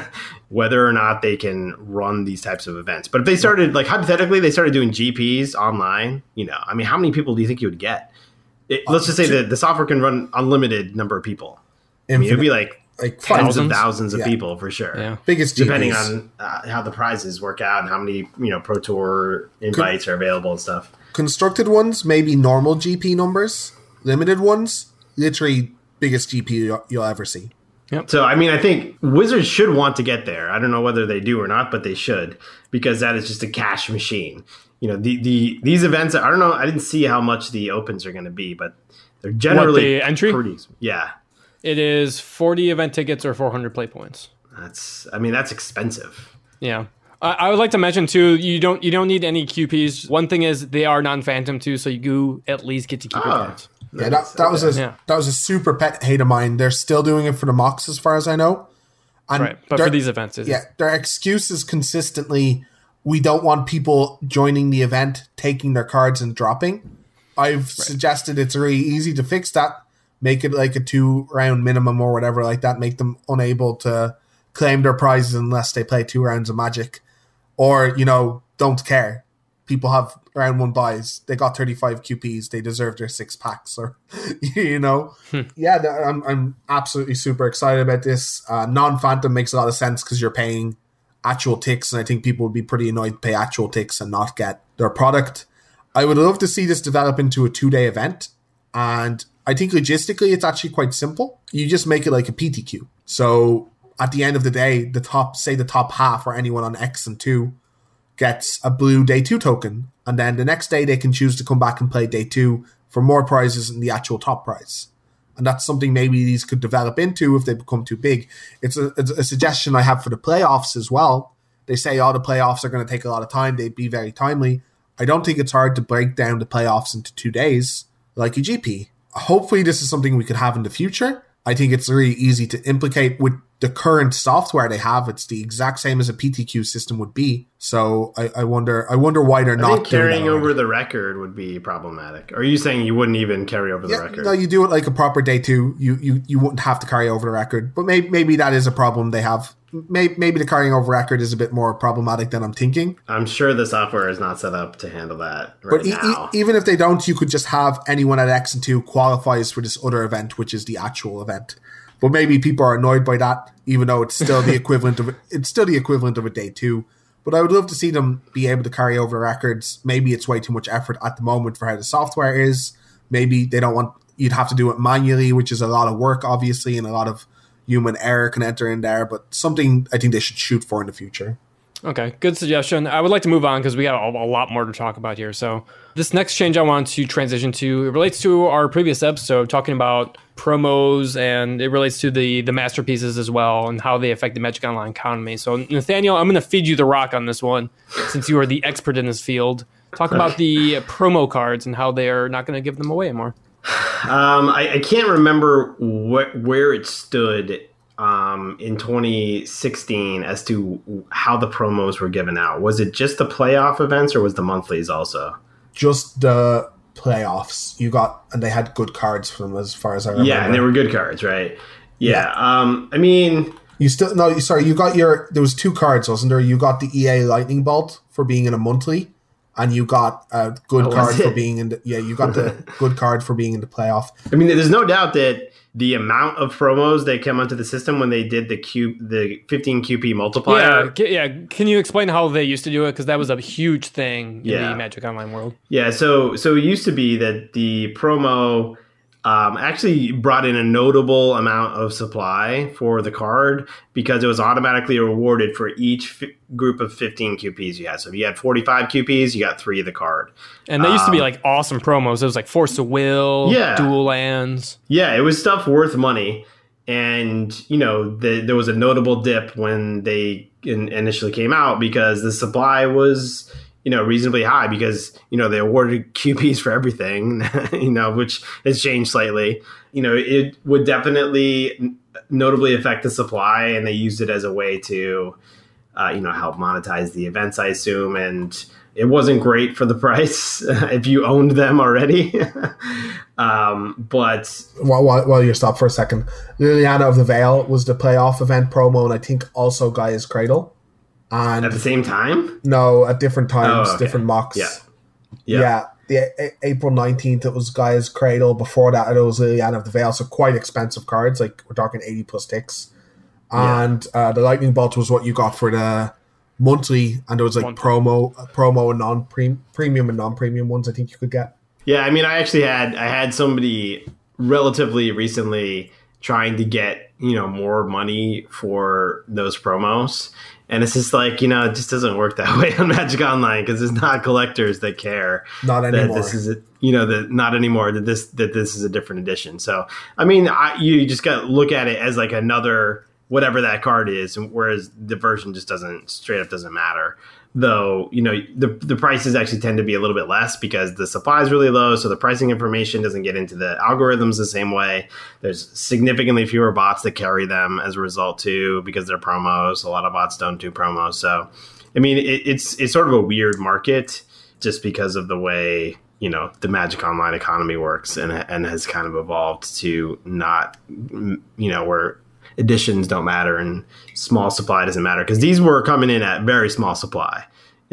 or not they can run these types of events. But if they started, like, hypothetically, they started doing GPs online, you know, I mean, how many people do you think you would get? Let's just say that the software can run unlimited number of people. I mean, it'd be like tens of thousands of people for sure. Yeah. Biggest GPs. Depending on how the prizes work out and how many, you know, Pro Tour invites are available and stuff. Constructed ones, maybe normal GP numbers. Limited ones, literally biggest GP you'll ever see. Yep. So, I mean, I think Wizards should want to get there. I don't know whether they do or not, but they should, because that is just a cash machine. You know, these events, I don't know, I didn't see how much the opens are going to be, but they're generally the entry? pretty. Yeah. It is 40 event tickets or 400 play points. That's expensive. Yeah. I would like to mention too, you don't need any QPs. One thing is they are non-phantom too, so you do at least get to keep your cards. Yeah, that was a super pet hate of mine. They're still doing it for the Mox, as far as I know. And right, but for these events, their excuse is consistently, we don't want people joining the event, taking their cards and dropping. I've suggested it's really easy to fix that. Make it like a 2-round minimum or whatever like that. Make them unable to claim their prizes unless they play 2 rounds of Magic. Or, you know, don't care. People have round 1 buys. They got 35 QPs. They deserve their 6 packs. Or, you know. Yeah, I'm absolutely super excited about this. Non-Phantom makes a lot of sense because you're paying actual ticks, and I think people would be pretty annoyed to pay actual ticks and not get their product. I would love to see this develop into a 2-day event, and I think logistically it's actually quite simple. You just make it like a PTQ. So at the end of the day, the top half or anyone on X and 2 gets a blue day 2 token, and then the next day they can choose to come back and play day 2 for more prizes than the actual top prize. And that's something maybe these could develop into if they become too big. It's a suggestion I have for the playoffs as well. They say, the playoffs are going to take a lot of time. They'd be very timely. I don't think it's hard to break down the playoffs into 2 days like a GP. Hopefully this is something we could have in the future. I think it's really easy to implicate with the current software they have. It's the exact same as a PTQ system would be. So I wonder why they're not carrying over the record would be problematic. Or are you saying you wouldn't even carry over the record? No, you do it like a proper day 2. You wouldn't have to carry over the record. But maybe that is a problem they have. Maybe the carrying over record is a bit more problematic than I'm thinking. I'm sure the software is not set up to handle that right now. Even if they don't, you could just have anyone at X and 2 qualifies for this other event, which is the actual event. But maybe people are annoyed by that, even though it's still the equivalent of a day 2. But I would love to see them be able to carry over records. Maybe it's way too much effort at the moment for how the software is. Maybe they don't want you'd have to do it manually, which is a lot of work, obviously, and a lot of human error can enter in there. But something I think they should shoot for in the future. Okay, good suggestion. I would like to move on because we got a lot more to talk about here. So this next change I want to transition to, it relates to our previous episode talking about promos, and it relates to the masterpieces as well and how they affect the Magic Online economy. So Nathaniel, I'm going to feed you the rock on this one since you are the expert in this field. Talk about the promo cards and how they are not going to give them away anymore. I can't remember where it stood in 2016 as to how the promos were given out. Was it just the playoff events or was the monthlies also? Just the playoffs. And they had good cards for them as far as I remember. Yeah, and they were good cards, right? Yeah. I mean, there was 2 cards, wasn't there? You got the EA Lightning Bolt for being in a monthly, and you got a good card for being in you got the good card for being in the playoff. I mean, there's no doubt that the amount of promos that came onto the system when they did the 15 QP multiplier. Yeah. Can you explain how they used to do it? Because that was a huge thing in the Magic Online world. Yeah, so it used to be that the promo actually brought in a notable amount of supply for the card because it was automatically rewarded for each group of 15 QPs you had. So if you had 45 QPs, you got 3 of the card. And they used to be like awesome promos. It was like Force of Will, Dual Lands. Yeah, it was stuff worth money. And, there was a notable dip when they initially came out because the supply was reasonably high because, they awarded QPs for everything, which has changed slightly. It would definitely notably affect the supply, and they used it as a way to, help monetize the events, I assume. And it wasn't great for the price if you owned them already. But while you stop for a second, Liliana of the Veil was the playoff event promo, and I think also Gaia's Cradle. And at the same time? No, at different times, different mocks. Yeah. The April 19th, it was Gaia's Cradle. Before that, it was Liliana of the Veil. So quite expensive cards. Like, we're talking 80 plus ticks. And the Lightning Bolt was what you got for the monthly. And there was like promo and non-premium and non-premium ones I think you could get. Yeah, I mean, I had somebody relatively recently trying to get, more money for those promos. And it's just like, it just doesn't work that way on Magic Online because it's not collectors that care. Not anymore. That this is, not anymore that this is a different edition. So, I mean, you just got to look at it as like another whatever that card is, whereas the version just doesn't matter. Though, the prices actually tend to be a little bit less because the supply is really low. So the pricing information doesn't get into the algorithms the same way. There's significantly fewer bots that carry them as a result too, because they're promos. A lot of bots don't do promos. So, I mean, it's sort of a weird market just because of the way, the Magic Online economy works and has kind of evolved to not, where editions don't matter and small supply doesn't matter because these were coming in at very small supply.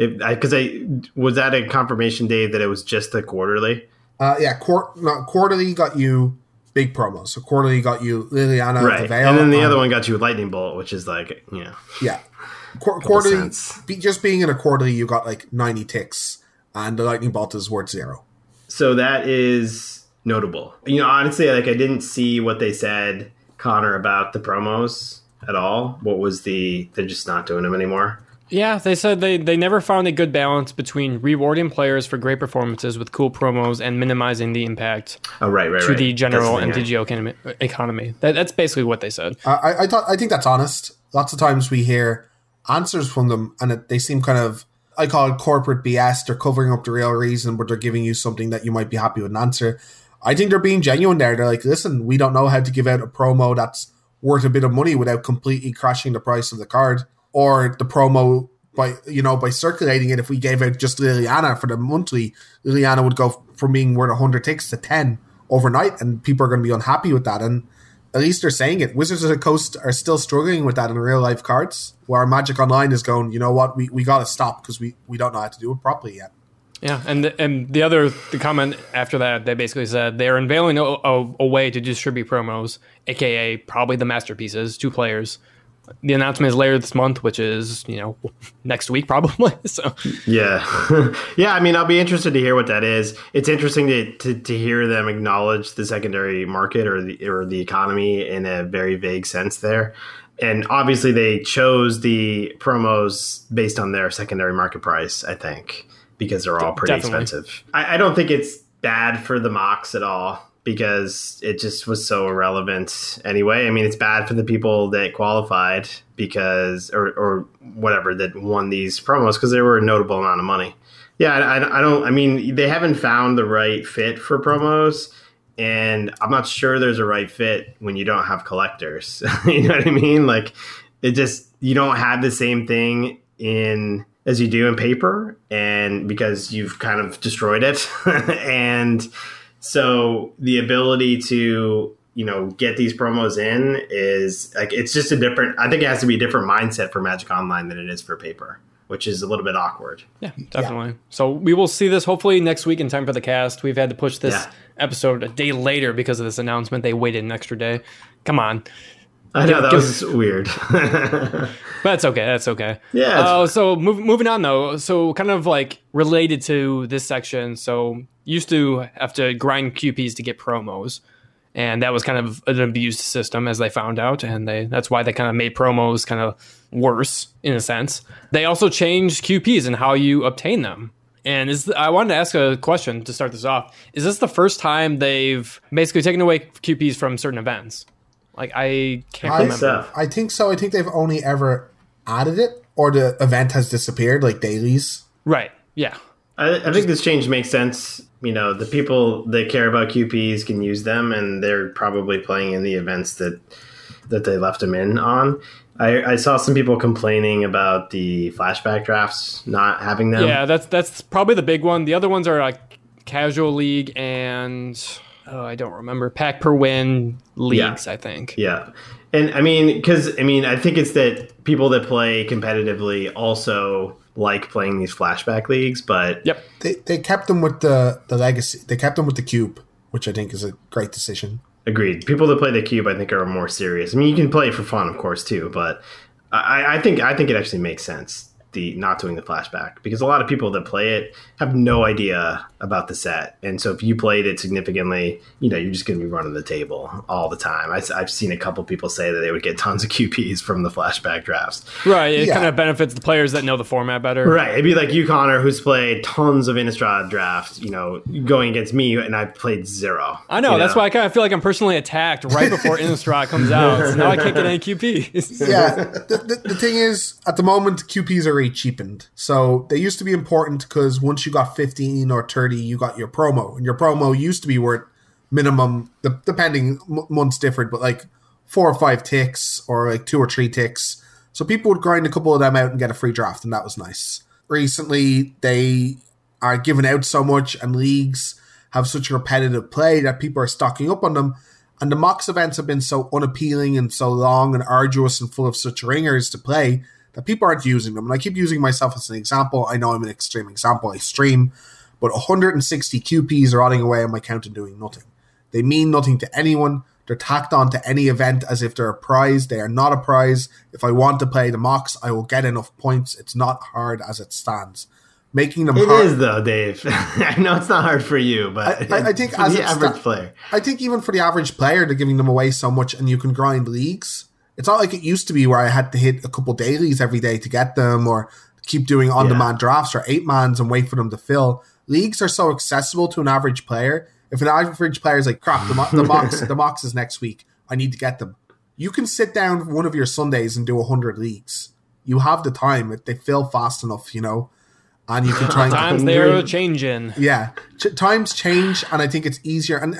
Was that a confirmation, Dave, that it was just the quarterly? Quarterly got you big promos. So quarterly got you Liliana of the Veil, and then the other one got you Lightning Bolt, which is like quarterly. Just being in a quarterly, you got like 90 ticks, and the Lightning Bolt is worth 0. So that is notable. Honestly, like I didn't see what they said, Connor, about the promos at all. What was they're just not doing them anymore? Yeah, they said they never found a good balance between rewarding players for great performances with cool promos and minimizing the impact to the general MTGO economy. That's basically what they said. I think that's honest. Lots of times we hear answers from them and they seem kind of, I call it corporate BS. They're covering up the real reason, but they're giving you something that you might be happy with an answer. I think they're being genuine there. They're like, listen, we don't know how to give out a promo that's worth a bit of money without completely crashing the price of the card, or the promo by circulating it. If we gave out just Liliana for the monthly, Liliana would go from being worth 100 ticks to 10 overnight, and people are going to be unhappy with that. And at least they're saying it. Wizards of the Coast are still struggling with that in real life cards, where Magic Online is going, you know what, we got to stop because we don't know how to do it properly yet. Yeah, and the comment after that, they basically said they're unveiling a way to distribute promos, aka probably the masterpieces, to players. The announcement is later this month, which is, next week probably. So yeah. Yeah, I mean, I'll be interested to hear what that is. It's interesting to hear them acknowledge the secondary market or the economy in a very vague sense there. And obviously they chose the promos based on their secondary market price, I think, because they're all pretty expensive. I don't think it's bad for the mocks at all, because it just was so irrelevant anyway. I mean, it's bad for the people that qualified because, or whatever, that won these promos because they were a notable amount of money. Yeah, I mean, they haven't found the right fit for promos, and I'm not sure there's a right fit when you don't have collectors. You know what I mean? Like, you don't have the same thing as you do in paper, and because you've kind of destroyed it. And so the ability to, get these promos in is like, it's just I think it has to be a different mindset for Magic Online than it is for paper, which is a little bit awkward. Yeah, definitely. Yeah. So we will see this hopefully next week in time for the cast. We've had to push this episode a day later because of this announcement. They waited an extra day. Come on. I know, that was weird. But that's okay. Yeah. So moving on, though. So kind of like related to this section. So used to have to grind QPs to get promos. And that was kind of an abused system, as they found out. And that's why they kind of made promos kind of worse, in a sense. They also changed QPs and how you obtain them. And I wanted to ask a question to start this off. Is this the first time they've basically taken away QPs from certain events? Like, I can't remember. So. I think so. I think they've only ever added it, or the event has disappeared, like dailies. Right, yeah. I think this change makes sense. The people that care about QPs can use them, and they're probably playing in the events that they left them in on. I saw some people complaining about the flashback drafts not having them. Yeah, that's probably the big one. The other ones are like Casual League and... I don't remember. Pack per win leagues, I think. Yeah. And I mean, I think it's that people that play competitively also like playing these flashback leagues, but... Yep. They kept them with the legacy. They kept them with the cube, which I think is a great decision. Agreed. People that play the cube, I think, are more serious. I mean, you can play it for fun, of course, too, but I think it actually makes sense, the not doing the flashback, because a lot of people that play it have no idea about the set, and so if you played it significantly, you're just going to be running the table all the time. I've seen a couple people say that they would get tons of QPs from the flashback drafts. Right, it kind of benefits the players that know the format better. Right, it'd be like you, Connor, who's played tons of Innistrad drafts, going against me, and I've played zero. I know, that's why I kind of feel like I'm personally attacked right before Innistrad comes out, so now I can't get any QPs. Yeah, the thing is, at the moment, QPs are cheapened. So they used to be important because once you got 15 or 30, you got your promo. And your promo used to be worth minimum, depending, months different, but like 4 or 5 ticks or like 2 or 3 ticks. So people would grind a couple of them out and get a free draft, and that was nice. Recently, they are giving out so much, and leagues have such repetitive play that people are stocking up on them. And the Mox events have been so unappealing and so long and arduous and full of such ringers to play that people aren't using them. And I keep using myself as an example. I know I'm an extreme example. I stream, but 160 QPs are rotting away on my account and doing nothing. They mean nothing to anyone. They're tacked on to any event as if they're a prize. They are not a prize. If I want to play the Mox, I will get enough points. It's not hard as it stands. Making them hard. It is, though, Dave. I know it's not hard for you, but I think for as the average player. I think even for the average player, they're giving them away so much, and you can grind leagues. It's not like it used to be where I had to hit a couple dailies every day to get them, or keep doing on-demand drafts or 8-mans and wait for them to fill. Leagues are so accessible to an average player. If an average player is like, crap, the Mox is next week, I need to get them. You can sit down one of your Sundays and do 100 leagues. You have the time. They fill fast enough, and you can try and times they're changing. Yeah, times change, and I think it's easier. And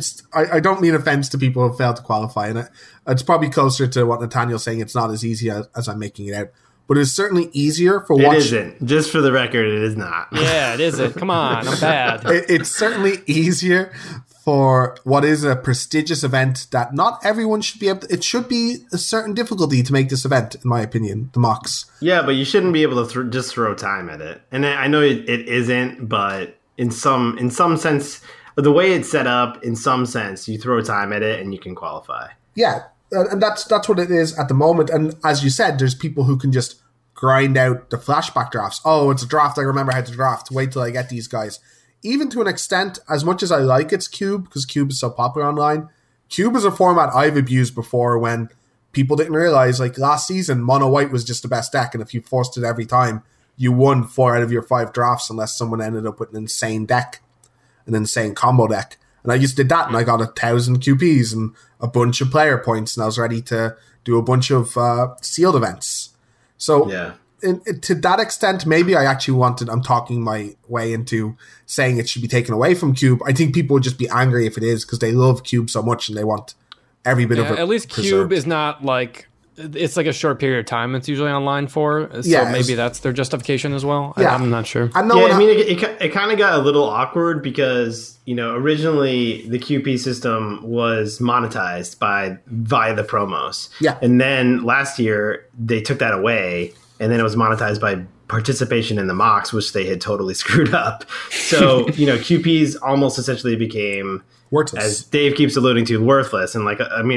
I don't mean offense to people who failed to qualify, and it's probably closer to what Nathaniel's saying. It's not as easy as I'm making it out, but it's certainly easier for. It isn't. Just for the record, it is not. Yeah, it isn't. Come on, I'm bad. It's certainly easier for what is a prestigious event that not everyone should be able to, it should be a certain difficulty to make this event, in my opinion, the Mox. Yeah, but you shouldn't be able to just throw time at it. And I know it isn't, but in some sense, the way it's set up, in some sense, you throw time at it and you can qualify. Yeah, and that's what it is at the moment. And as you said, there's people who can just grind out the flashback drafts. Oh, it's a draft, I remember how to draft. Wait till I get these guys. Even to an extent, as much as I like its Cube, because Cube is so popular online, Cube is a format I've abused before when people didn't realize, like last season, Mono White was just the best deck, and if you forced it every time, you won 4 out of your 5 drafts unless someone ended up with an insane deck, an insane combo deck. And I just did that, and I got 1,000 QPs and a bunch of player points, and I was ready to do a bunch of sealed events. So yeah. To that extent, maybe I actually I'm talking my way into saying it should be taken away from Cube. I think people would just be angry if it is because they love Cube so much and they want every bit of it at least preserved. Cube is not like, it's like a short period of time it's usually online for. So maybe that's their justification as well. Yeah. I'm not sure. I mean, it kind of got a little awkward because, originally the QP system was monetized via the promos. Yeah. And then last year they took that away. And then it was monetized by participation in the Mox, which they had totally screwed up. So, QPs almost essentially became, worthless, as Dave keeps alluding to, worthless. And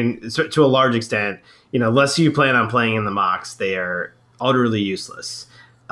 to a large extent, unless you plan on playing in the Mox, they are utterly useless.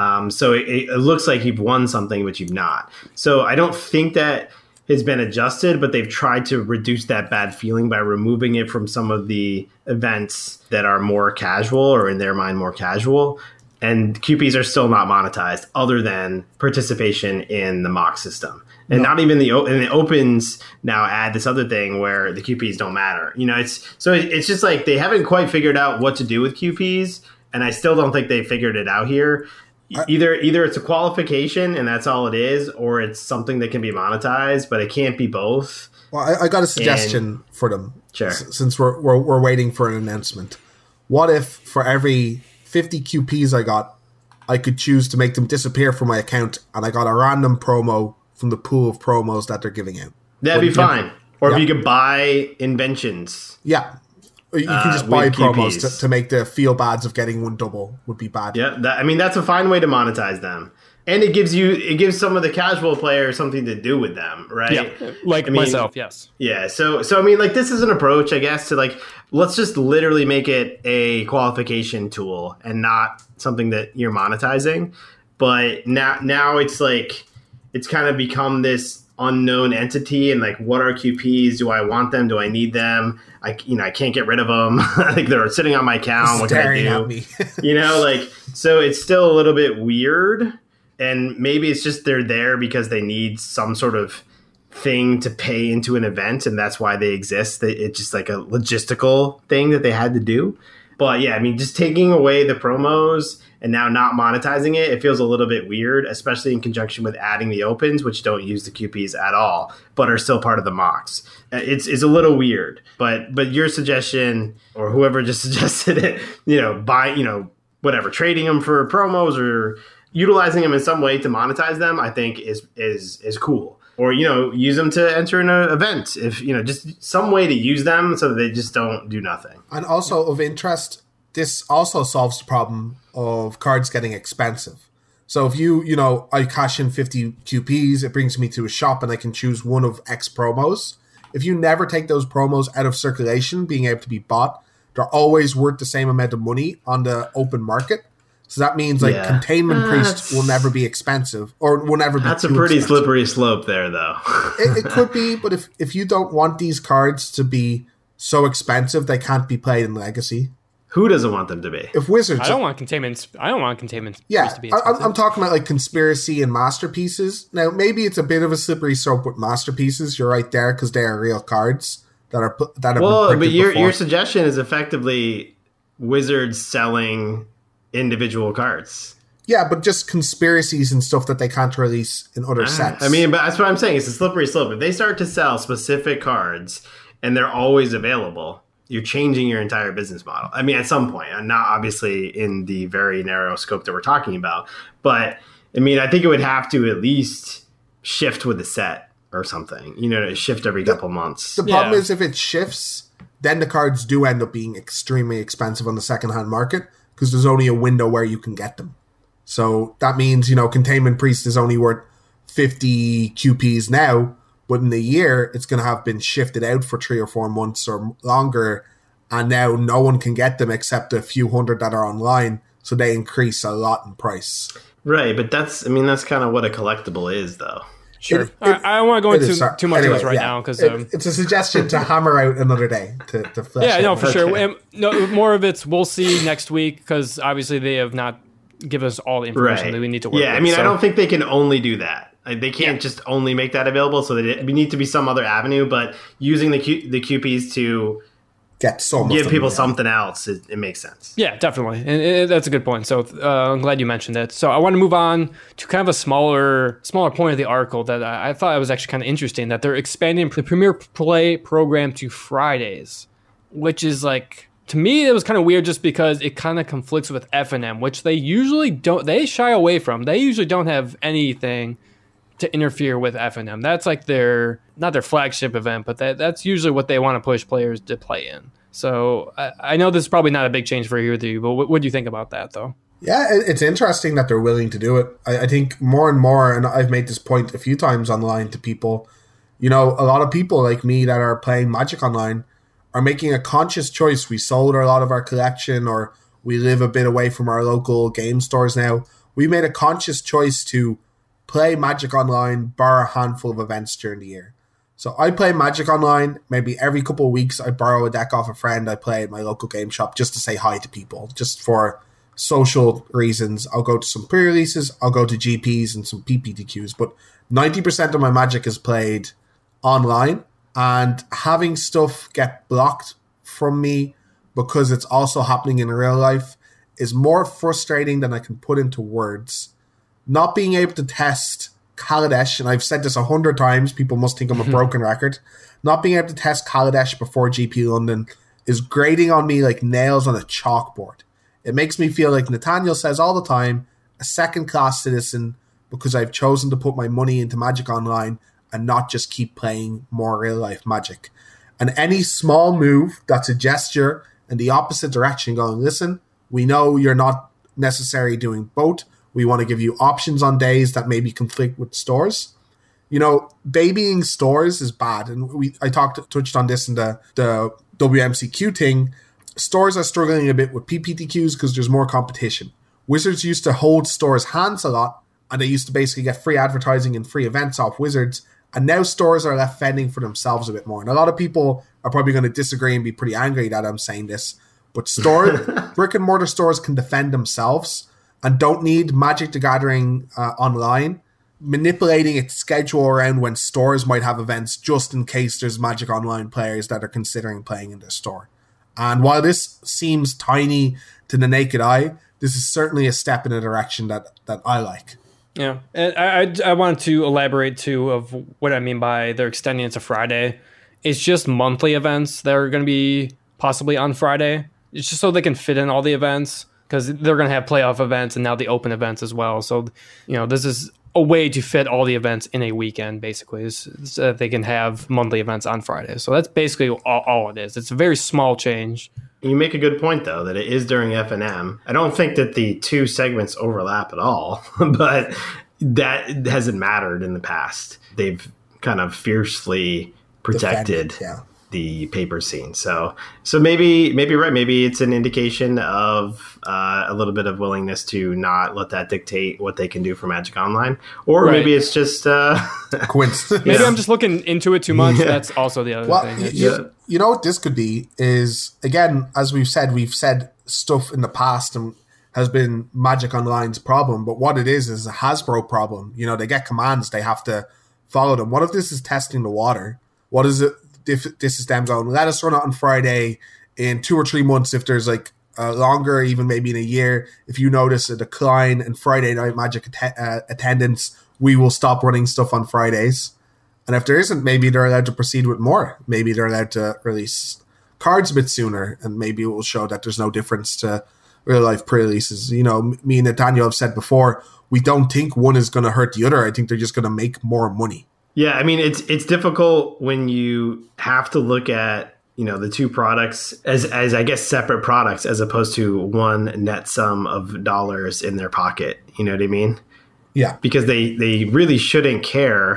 So it looks like you've won something, but you've not. So I don't think that has been adjusted, but they've tried to reduce that bad feeling by removing it from some of the events that are more casual, or in their mind more casual. And QPs are still not monetized other than participation in the mock system. And not even the opens now add this other thing where the QPs don't matter. It's just like they haven't quite figured out what to do with QPs. And I still don't think they figured it out here. Either it's a qualification and that's all it is, or it's something that can be monetized, but it can't be both. Well, I got a suggestion for them. Sure. Since we're waiting for an announcement. What if for every 50 QPs I got, I could choose to make them disappear from my account, and I got a random promo from the pool of promos that they're giving out. That'd be fine. Or if you could buy inventions. Yeah. You can just buy promos to make the feel bads of getting one double would be bad. Yeah, that's a fine way to monetize them. And it gives some of the casual players something to do with them, right? Yeah, like myself, yes. Yeah, so this is an approach, I guess, to let's just literally make it a qualification tool and not something that you're monetizing. But now it's it's kind of become this unknown entity, and what are QPs? Do I want them? Do I need them? I can't get rid of them. They're sitting on my account. What can I do? At me. So it's still a little bit weird. And maybe it's just they're there because they need some sort of thing to pay into an event, and that's why they exist. It's just like a logistical thing that they had to do. But yeah, just taking away the promos and now not monetizing it feels a little bit weird, especially in conjunction with adding the opens, which don't use the QPs at all, but are still part of the mocks. It's a little weird. But your suggestion, or whoever just suggested it, whatever, trading them for promos or utilizing them in some way to monetize them, I think is cool. Or, use them to enter in an event. If, just some way to use them so that they just don't do nothing. And also of interest, this also solves the problem of cards getting expensive. So if I cash in 50 QPs, it brings me to a shop and I can choose one of X promos. If you never take those promos out of circulation, being able to be bought, they're always worth the same amount of money on the open market. So that means Containment Priest will never be expensive, or will never be. That's a pretty slippery slope there, though. it could be, but if you don't want these cards to be so expensive, they can't be played in Legacy. Who doesn't want them to be? If Wizards, I don't want Containment. Yeah, Priest to be expensive. I'm talking about Conspiracy and Masterpieces. Now, maybe it's a bit of a slippery slope with Masterpieces. You're right there because they are real cards that are well, but your suggestion is effectively Wizards selling individual cards. Yeah, but just conspiracies and stuff that they can't release in other sets. I mean, but that's what I'm saying. It's a slippery slope. If they start to sell specific cards and they're always available, you're changing your entire business model. I mean, at some point, and not obviously in the very narrow scope that we're talking about, but I mean, I think it would have to at least shift with the set or something, to shift every couple months. The problem is if it shifts, then the cards do end up being extremely expensive on the secondhand market because there's only a window where you can get them. So that means, Containment Priest is only worth 50 QPs now, but in a year, it's going to have been shifted out for 3 or 4 months or longer, and now no one can get them except a few hundred that are online, so they increase a lot in price. Right, but that's kind of what a collectible is, though. Sure. I don't want to go into too much of this right now because it's a suggestion to hammer out another day to flesh. Yeah, no, for sure. And, more of it's we'll see next week because obviously they have not given us all the information that we need to work with. Yeah, I mean, I don't think they can only do that. They can't just only make that available. So we need to be some other avenue. But using the QPs to give people something else, it makes sense. Yeah, definitely. And that's a good point. So I'm glad you mentioned that. So I want to move on to kind of a smaller point of the article that I thought was actually kind of interesting, that they're expanding the Premier Play program to Fridays, which is like, to me, it was kind of weird just because it kind of conflicts with FNM, which they usually don't, they shy away from. They usually don't have anything to interfere with FNM. That's like not their flagship event, but that's usually what they want to push players to play in. So I know this is probably not a big change for you, but what do you think about that, though? Yeah, it's interesting that they're willing to do it. I think more and more, and I've made this point a few times online to people, a lot of people like me that are playing Magic Online are making a conscious choice. We sold a lot of our collection, or we live a bit away from our local game stores now. We made a conscious choice to play Magic Online, bar a handful of events during the year. So I play Magic Online. Maybe every couple of weeks I borrow a deck off a friend. I play at my local game shop just to say hi to people, just for social reasons. I'll go to some pre-releases, I'll go to GPs and some PPTQs, but 90% of my Magic is played online, and having stuff get blocked from me because it's also happening in real life is more frustrating than I can put into words. Not being able to test Kaladesh, and I've said this 100 times, people must think I'm a broken record. Not being able to test Kaladesh before GP London is grating on me like nails on a chalkboard. It makes me feel like Nathaniel says all the time, a second-class citizen, because I've chosen to put my money into Magic Online and not just keep playing more real-life Magic. And any small move that's a gesture in the opposite direction, going, listen, we know you're not necessarily doing both. We want to give you options on days that maybe conflict with stores. Babying stores is bad. And I touched on this in the WMCQ thing. Stores are struggling a bit with PPTQs because there's more competition. Wizards used to hold stores' hands a lot, and they used to basically get free advertising and free events off Wizards. And now stores are left fending for themselves a bit more. And a lot of people are probably going to disagree and be pretty angry that I'm saying this. But brick and mortar stores can defend themselves and don't need Magic the Gathering online manipulating its schedule around when stores might have events just in case there's Magic Online players that are considering playing in their store. And while this seems tiny to the naked eye, this is certainly a step in a direction that I like. Yeah, and I wanted to elaborate too of what I mean by they're extending it to Friday. It's just monthly events that are going to be possibly on Friday. It's just so they can fit in all the events, because they're going to have playoff events and now the open events as well. So, this is a way to fit all the events in a weekend, basically, so that they can have monthly events on Friday. So that's basically all it is. It's a very small change. You make a good point, though, that it is during FNM. I don't think that the two segments overlap at all, but that hasn't mattered in the past. They've kind of fiercely protected the paper scene. So maybe right. Maybe it's an indication of a little bit of willingness to not let that dictate what they can do for Magic Online, or maybe it's just coincidence. Maybe I'm just looking into it too much. Yeah. That's also the other thing. You know what this could be is, again, as we've said stuff in the past and has been Magic Online's problem, but what it is a Hasbro problem. They get commands, they have to follow them. What if this is testing the water? What is it if this is them going, let us run it on Friday in 2 or 3 months if there's like longer, even maybe in a year, if you notice a decline in Friday Night Magic attendance, we will stop running stuff on Fridays. And if there isn't, maybe they're allowed to proceed with more. Maybe they're allowed to release cards a bit sooner, and maybe it will show that there's no difference to real life pre-releases. You know, me and Nathaniel have said before, we don't think one is going to hurt the other. I think they're just going to make more money. Yeah, I mean, it's difficult when you have to look at, you know, the two products as I guess separate products as opposed to one net sum of dollars in their pocket. You know what I mean? Yeah. Because they really shouldn't care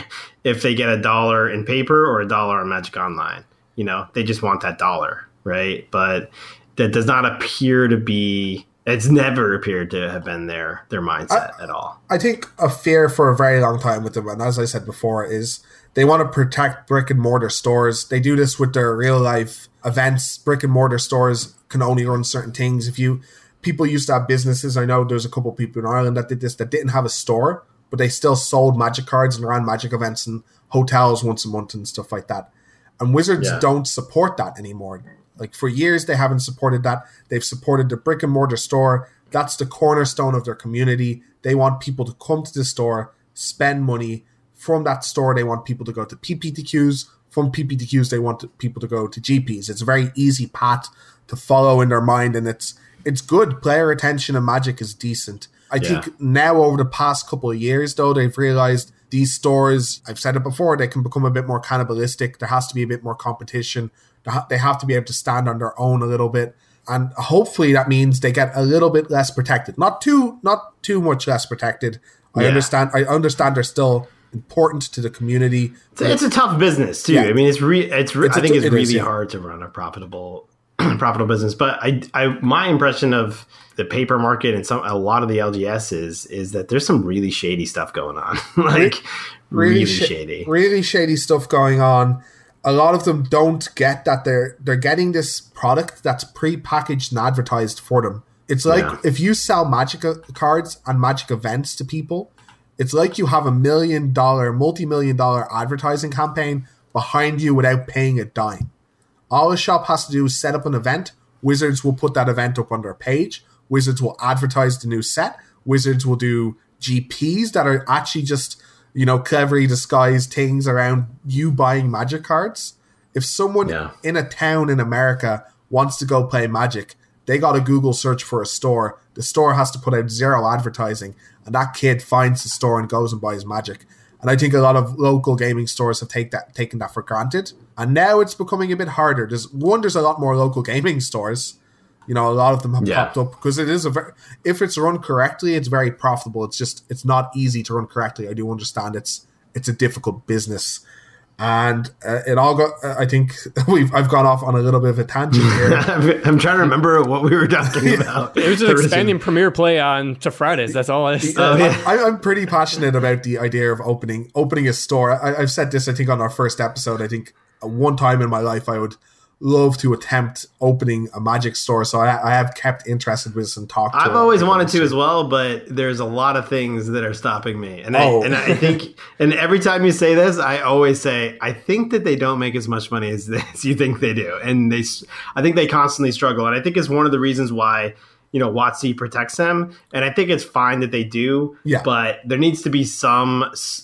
if they get $1 in paper or $1 on Magic Online. You know, they just want that dollar, right? But that does not appear to be, it's never appeared to have been their mindset at all. I think a fear for a very long time with them, and as I said before, is they want to protect brick and mortar stores. They do this with their real life events. Brick and mortar stores can only run certain things. People used to have businesses. I know there's a couple of people in Ireland that did this, that didn't have a store, but they still sold Magic cards and ran Magic events in hotels once a month and stuff like that. And Wizards don't support that anymore. Like, for years, they haven't supported that. They've supported the brick and mortar store. That's the cornerstone of their community. They want people to come to the store, spend money. From that store, they want people to go to PPTQs. From PPTQs, they want people to go to GPs. It's a very easy path to follow in their mind, and it's good. Player retention in Magic is decent. I think now, over the past couple of years, though, they've realized these stores, I've said it before, they can become a bit more cannibalistic. There has to be a bit more competition. They have to be able to stand on their own a little bit. And hopefully that means they get a little bit less protected. Not too much less protected. I understand they're still important to the community. It's a tough business too. Yeah. I mean, I think it's really hard to run a profitable business. But my impression of the paper market and a lot of the LGS is that there's some really shady stuff going on. Really shady. Really shady stuff going on. A lot of them don't get that they're getting this product that's pre-packaged and advertised for them. It's like if you sell Magic cards and Magic events to people, it's like you have $1 million, multi-million-dollar advertising campaign behind you without paying a dime. All a shop has to do is set up an event. Wizards will put that event up on their page. Wizards will advertise the new set. Wizards will do GPs that are actually just, you know, cleverly disguised things around you buying Magic cards. If someone in a town in America wants to go play Magic, they got to Google search for a store. The store has to put out zero advertising, and that kid finds the store and goes and buys Magic. And I think a lot of local gaming stores have taken that for granted. And now it's becoming a bit harder. There's a lot more local gaming stores. You know, a lot of them have popped up because it is if it's run correctly, it's very profitable. It's not easy to run correctly. I do understand it's a difficult business, and it all got. I think I've gone off on a little bit of a tangent here. I'm trying to remember what we were talking about. It was just expanding Premier Play on to Fridays. That's all I said. I'm pretty passionate about the idea of opening a store. I've said this, I think, on our first episode. I think one time in my life I would love to attempt opening a Magic store, so I have kept interested with this and talked to I've always wanted to as well, but there's a lot of things that are stopping me. And I think, and every time you say this, I always say, I think that they don't make as much money as you think they do. And I think they constantly struggle. And I think it's one of the reasons why, you know, WotC protects them. And I think it's fine that they do, but there needs to be some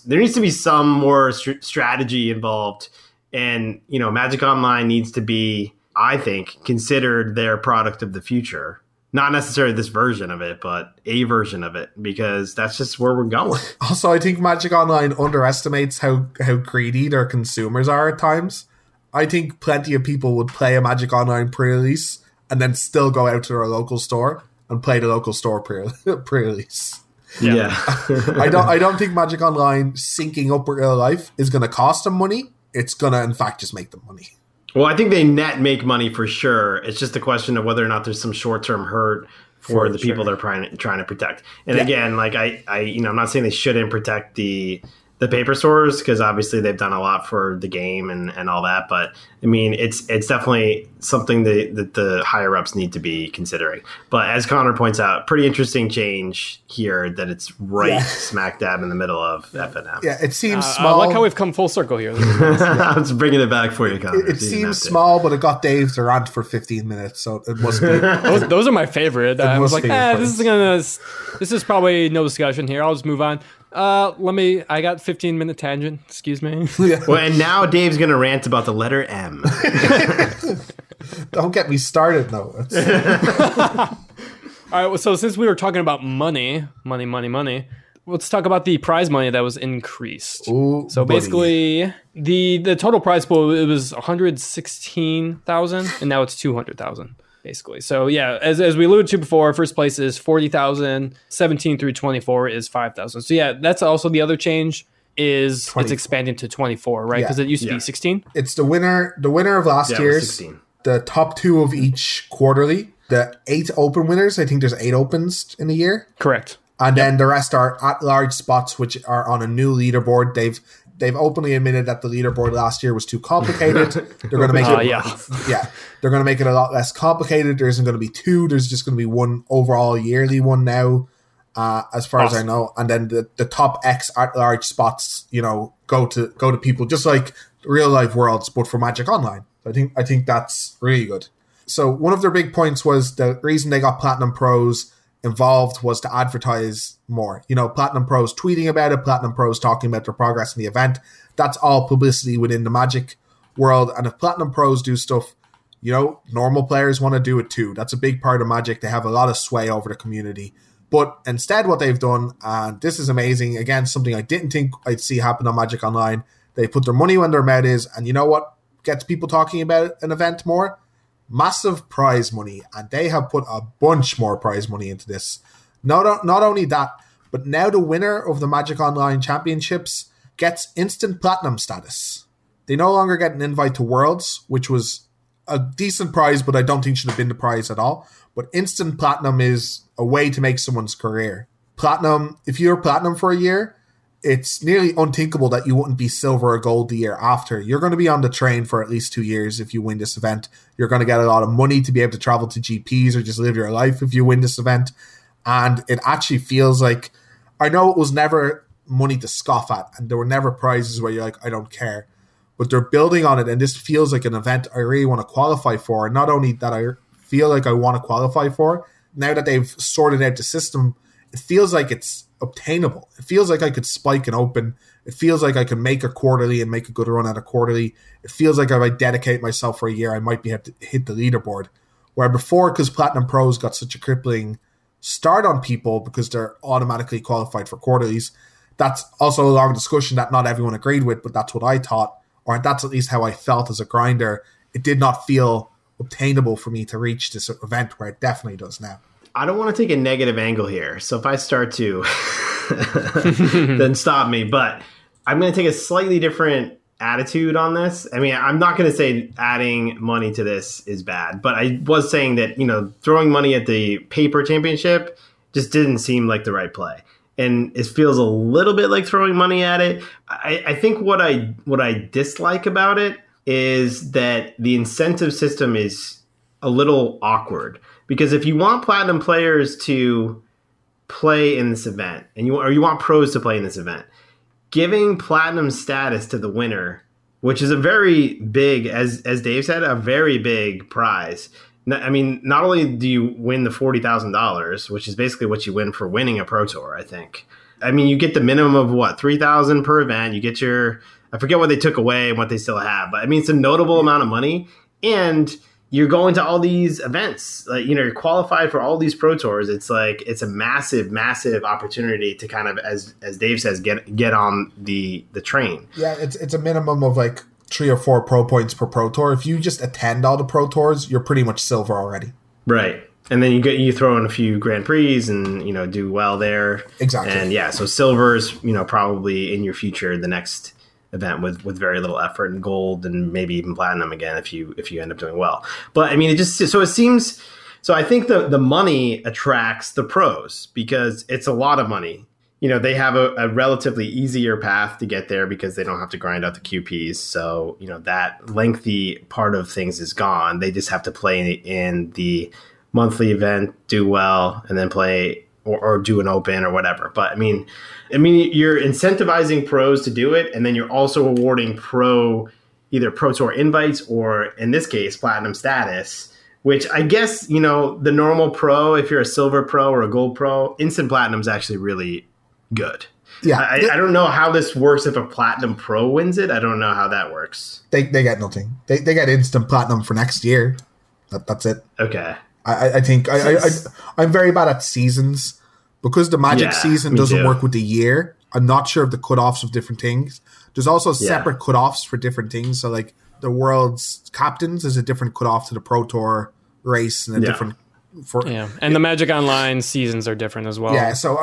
more strategy involved. And, you know, Magic Online needs to be, I think, considered their product of the future. Not necessarily this version of it, but a version of it, because that's just where we're going. Also, I think Magic Online underestimates how greedy their consumers are at times. I think plenty of people would play a Magic Online pre-release and then still go out to their local store and play the local store pre-release. Yeah. I don't think Magic Online syncing up with real life is going to cost them money. It's going to, in fact, just make them money. Well, I think they net make money for sure. It's just a question of whether or not there's some short-term hurt for the people they're trying to protect. And again, like I'm not saying they shouldn't protect the the paper stores, because obviously they've done a lot for the game and all that. But I mean, it's definitely something that the higher ups need to be considering. But as Connor points out, pretty interesting change here that it's right smack dab in the middle of FNM. Yeah, it seems small. I like how we've come full circle here. I was bringing it back for you, Connor. It seems small, but it got Dave to rant for 15 minutes, so it must be. those are my favorite. I was like, this is probably no discussion here. I'll just move on. I got 15-minute tangent. Excuse me. Well, and now Dave's going to rant about the letter M. Don't get me started, though. All right. So since we were talking about money, let's talk about the prize money that was increased. Ooh, so basically, the total prize pool, it was 116,000, and now it's 200,000. Basically. So yeah, as we alluded to before, first place is 40,000, 17 through 24 is 5,000. So yeah, that's also the other change is 24. It's expanding to 24, right? Because it used to be 16. It's the winner of last year's, 16. The top 2 of each quarterly, the 8 open winners. I think there's 8 opens in a year. Correct. And then the rest are at-large spots, which are on a new leaderboard. They've openly admitted that the leaderboard last year was too complicated. They're going to make it, they're going to make it a lot less complicated. There isn't going to be 2. There's just going to be one overall yearly one now, as far as I know. And then the top X at-large spots, go to people just like real life worlds, but for Magic Online. I think that's really good. So one of their big points was the reason they got Platinum Pros involved was to advertise more. Platinum Pros tweeting about it, Platinum Pros talking about their progress in the event. That's all publicity within the Magic world. And if Platinum Pros do stuff, normal players want to do it too. That's a big part of Magic. They have a lot of sway over the community. But instead what they've done, and this is amazing, again, something I didn't think I'd see happen on Magic Online, they put their money when their mouth is, and you know what gets people talking about an event more? Massive prize money, and they have put a bunch more prize money into this. Not only that, but now the winner of the Magic Online Championships gets instant platinum status. They no longer get an invite to Worlds, which was a decent prize, but I don't think should have been the prize at all. But instant platinum is a way to make someone's career. Platinum, if you're platinum for a year, it's nearly unthinkable that you wouldn't be silver or gold the year after. You're going to be on the train for at least 2 years if you win this event. You're going to get a lot of money to be able to travel to GPs or just live your life if you win this event. And it actually feels like, I know it was never money to scoff at, and there were never prizes where you're like, I don't care. But they're building on it, and this feels like an event I really want to qualify for. And not only that I feel like I want to qualify for, now that they've sorted out the system, it feels like it's obtainable. It feels like I could spike an open. It feels like I can make a quarterly and make a good run at a quarterly. It feels like if I dedicate myself for a year, I might be able to hit the leaderboard. Where before, because Platinum Pros got such a crippling start on people because they're automatically qualified for quarterlies, that's also a long discussion that not everyone agreed with, but that's what I thought, or that's at least how I felt as a grinder. It did not feel obtainable for me to reach this event where it definitely does now. I don't want to take a negative angle here, so if I start to, then stop me. But I'm going to take a slightly different attitude on this. I mean, I'm not going to say adding money to this is bad, but I was saying that, throwing money at the paper championship just didn't seem like the right play. And it feels a little bit like throwing money at it. I think what I dislike about it is that the incentive system is a little awkward. Because if you want platinum players to play in this event, and you want pros to play in this event, giving platinum status to the winner, which is a very big, as Dave said, a very big prize. I mean, not only do you win the $40,000, which is basically what you win for winning a Pro Tour, I think. I mean, you get the minimum of $3,000 per event. You get I forget what they took away and what they still have, but I mean, it's a notable amount of money, and you're going to all these events, you're qualified for all these Pro Tours. It's like, it's a massive, massive opportunity to kind of, as Dave says, get on the train. Yeah, it's a minimum of 3 or 4 pro points per Pro Tour. If you just attend all the Pro Tours, you're pretty much silver already. Right. And then you throw in a few Grand Prix and, do well there. Exactly. And yeah, so silver is, probably in your future, the next event with very little effort, and gold and maybe even platinum again if you end up doing well. But I mean, it seems so I think the money attracts the pros because it's a lot of money. they have a relatively easier path to get there because they don't have to grind out the QPs. So, that lengthy part of things is gone. They just have to play in the monthly event, do well, and then play or do an open or whatever. But I mean, you're incentivizing pros to do it, and then you're also awarding either Pro Tour invites or, in this case, platinum status, which I guess, the normal pro, if you're a silver pro or a gold pro, instant platinum is actually really good. Yeah. I don't know how this works if a platinum pro wins it. I don't know how that works. They get nothing. They get instant platinum for next year. That's it. Okay. I think I'm very bad at seasons because the Magic season doesn't work with the year. I'm not sure of the cutoffs of different things. There's also separate cutoffs for different things. So like the World's Captains is a different cutoff to the Pro Tour race and a different. And the Magic Online seasons are different as well. Yeah, so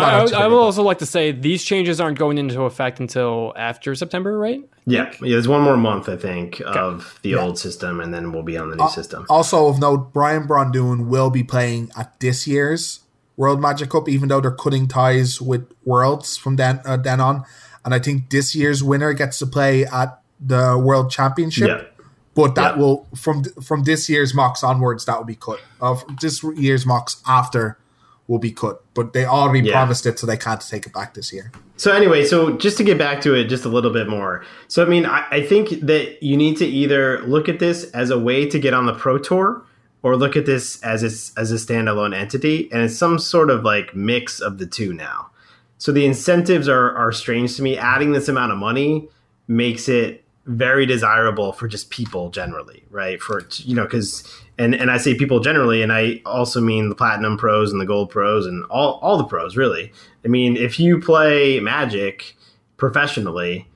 I will also like to say these changes aren't going into effect until after September, right? Yeah, there's one more month, I think, of the old system, and then we'll be on the new system. Also of note, Brian Braun will be playing at this year's World Magic Cup, even though they're cutting ties with Worlds from then on. And I think this year's winner gets to play at the World Championship. Yeah. But that will, from this year's mocks onwards, that will be cut. This year's mocks after will be cut. But they already promised it, so they can't take it back this year. So anyway, just to get back to it just a little bit more. So, I mean, I think that you need to either look at this as a way to get on the Pro Tour or look at this as a standalone entity. And it's some sort of like mix of the two now. So the incentives are strange to me. Adding this amount of money makes it very desirable for just people generally, right? For, because, and I say people generally, and I also mean the platinum pros and the gold pros and all the pros, really. I mean, if you play Magic professionally,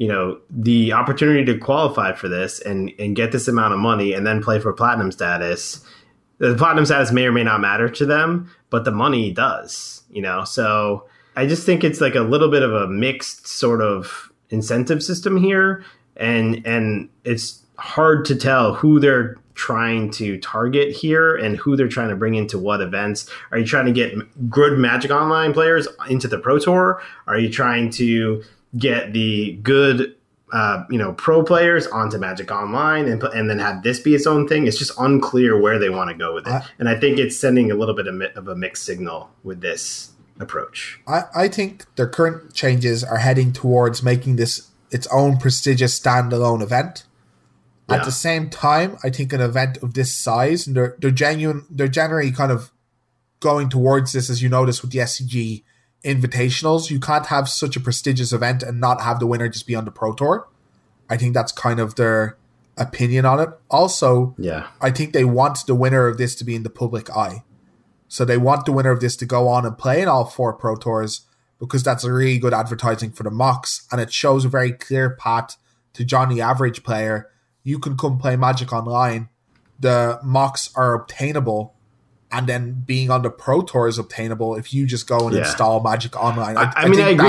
the opportunity to qualify for this and get this amount of money and then play for platinum status, the platinum status may or may not matter to them, but the money does, So I just think it's like a little bit of a mixed sort of incentive system here. And it's hard to tell who they're trying to target here and who they're trying to bring into what events. Are you trying to get good Magic Online players into the Pro Tour? Are you trying to get the good, pro players onto Magic Online and then have this be its own thing? It's just unclear where they want to go with it. And I think it's sending a little bit of a mixed signal with this approach. I think their current changes are heading towards making this its own prestigious standalone event. At the same time, I think an event of this size, and they're generally kind of going towards this, as you notice with the SCG Invitationals. You can't have such a prestigious event and not have the winner just be on the Pro Tour. I think that's kind of their opinion on it. Also, I think they want the winner of this to be in the public eye. So they want the winner of this to go on and play in all 4 Pro Tours, because that's a really good advertising for the mocks, and it shows a very clear path to Johnny Average player. You can come play Magic Online. The mocks are obtainable, and then being on the Pro Tour is obtainable if you just go and install Magic Online. I agree,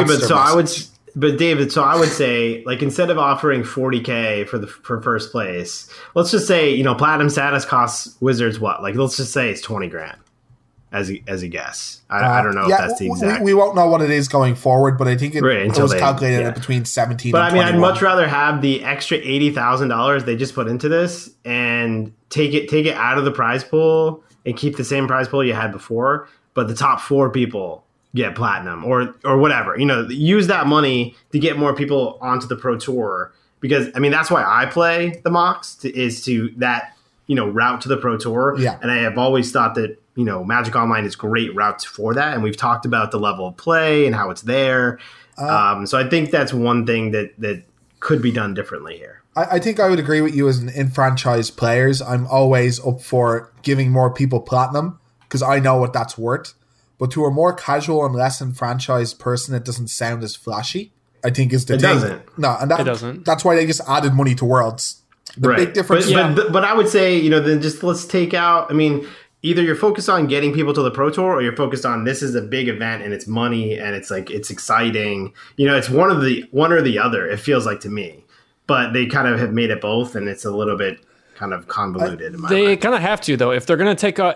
but David, so I would say, like, instead of offering $40K for first place, let's just say, platinum status costs Wizards what? Like, let's just say it's $20,000. As a guess. I don't know if that's the exact. We won't know what it is going forward, but I think it was calculated at between 17 but and 21. I'd much rather have the extra $80,000 they just put into this and take it out of the prize pool and keep the same prize pool you had before, but the top 4 people get platinum or whatever. Use that money to get more people onto the Pro Tour, because that's why I play the mocks is to that route to the Pro Tour. Yeah. And I have always thought that Magic Online is great routes for that. And we've talked about the level of play and how it's there. So I think that's one thing that could be done differently here. I think I would agree with you as an enfranchised players. I'm always up for giving more people platinum because I know what that's worth. But to a more casual and less enfranchised person, it doesn't sound as flashy, I think is the thing. It doesn't. No, and it doesn't. That's why they just added money to Worlds. The big difference. But I would say, then just let's take out, either you're focused on getting people to the Pro Tour or you're focused on this is a big event and it's money and it's like it's exciting. It's one or the other, it feels like to me. But they kind of have made it both, and it's a little bit kind of convoluted in my They mind. kind of have to though. If they're gonna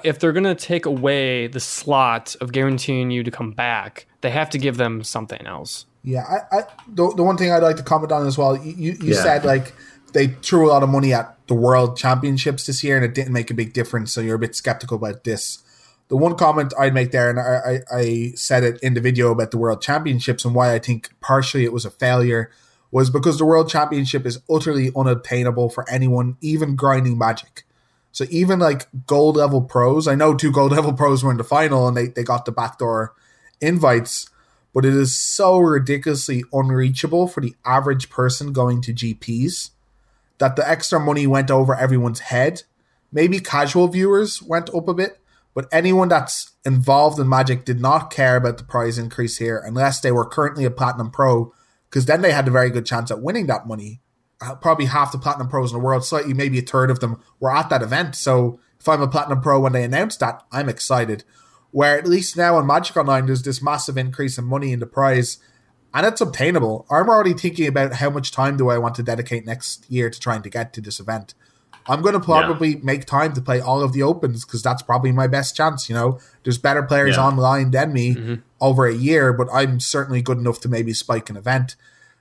take away the slot of guaranteeing you to come back, they have to give them something else. Yeah, the one thing I'd like to comment on as well, you said like they threw a lot of money at the World Championships this year and it didn't make a big difference, so you're a bit skeptical about this. The one comment I'd make there, and I said it in the video about the World Championships and why I think partially it was a failure, was because the World Championship is utterly unobtainable for anyone, even grinding Magic. So even like gold level pros, I know 2 gold level pros were in the final and they got the backdoor invites, but it is so ridiculously unreachable for the average person going to GPs that the extra money went over everyone's head. Maybe casual viewers went up a bit, but anyone that's involved in Magic did not care about the prize increase here unless they were currently a Platinum Pro, because then they had a very good chance at winning that money. Probably half the Platinum Pros in the world, slightly maybe a third of them, were at that event. So if I'm a Platinum Pro when they announced that, I'm excited. Where at least now on Magic Online, there's this massive increase in money in the prize, and it's obtainable. I'm already thinking about how much time do I want to dedicate next year to trying to get to this event. I'm going to probably make time to play all of the Opens because that's probably my best chance. You know, there's better players online than me over a year, but I'm certainly good enough to maybe spike an event.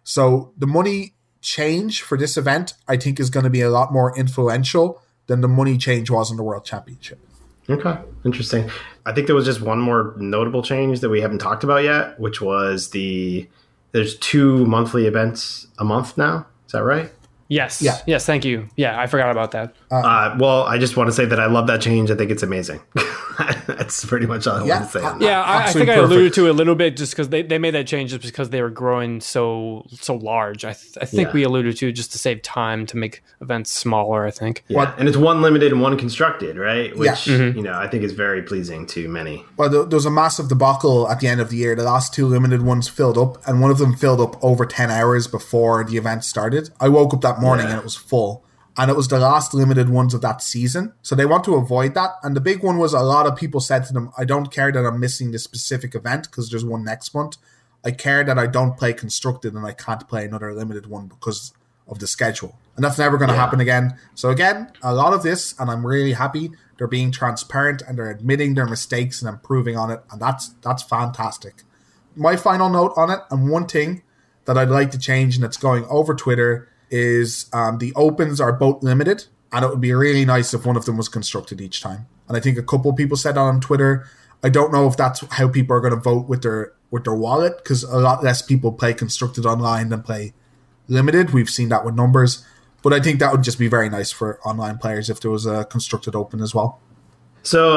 So the money change for this event, I think, is going to be a lot more influential than the money change was in the World Championship. Okay, interesting. I think there was just one more notable change that we haven't talked about yet, which was there's 2 monthly events a month now. Is that right? Yes. Yeah. Yes. Thank you. Yeah, I forgot about that. Well, I just want to say that I love that change. I think it's amazing. That's pretty much all I want to say. On that. Yeah, I think I alluded to it a little bit just because they made that change just because they were growing so large. I think we alluded to it just to save time to make events smaller, I think. Yeah, and it's 1 limited and 1 constructed, right? Which, I think is very pleasing to many. Well, there was a massive debacle at the end of the year. The last 2 limited ones filled up, and one of them filled up over 10 hours before the event started. I woke up that morning and it was full. And it was the last limited ones of that season. So they want to avoid that. And the big one was a lot of people said to them, I don't care that I'm missing this specific event because there's one next month. I care that I don't play constructed and I can't play another limited one because of the schedule. And that's never going to happen again. So again, a lot of this, and I'm really happy, they're being transparent and they're admitting their mistakes and improving on it. And that's fantastic. My final note on it, and one thing that I'd like to change, and it's going over Twitter, is the Opens are both limited, and it would be really nice if one of them was constructed each time. And I think a couple of people said that on Twitter. I don't know if that's how people are going to vote with their wallet, because a lot less people play constructed online than play limited. We've seen that with numbers. But I think that would just be very nice for online players if there was a constructed Open as well. So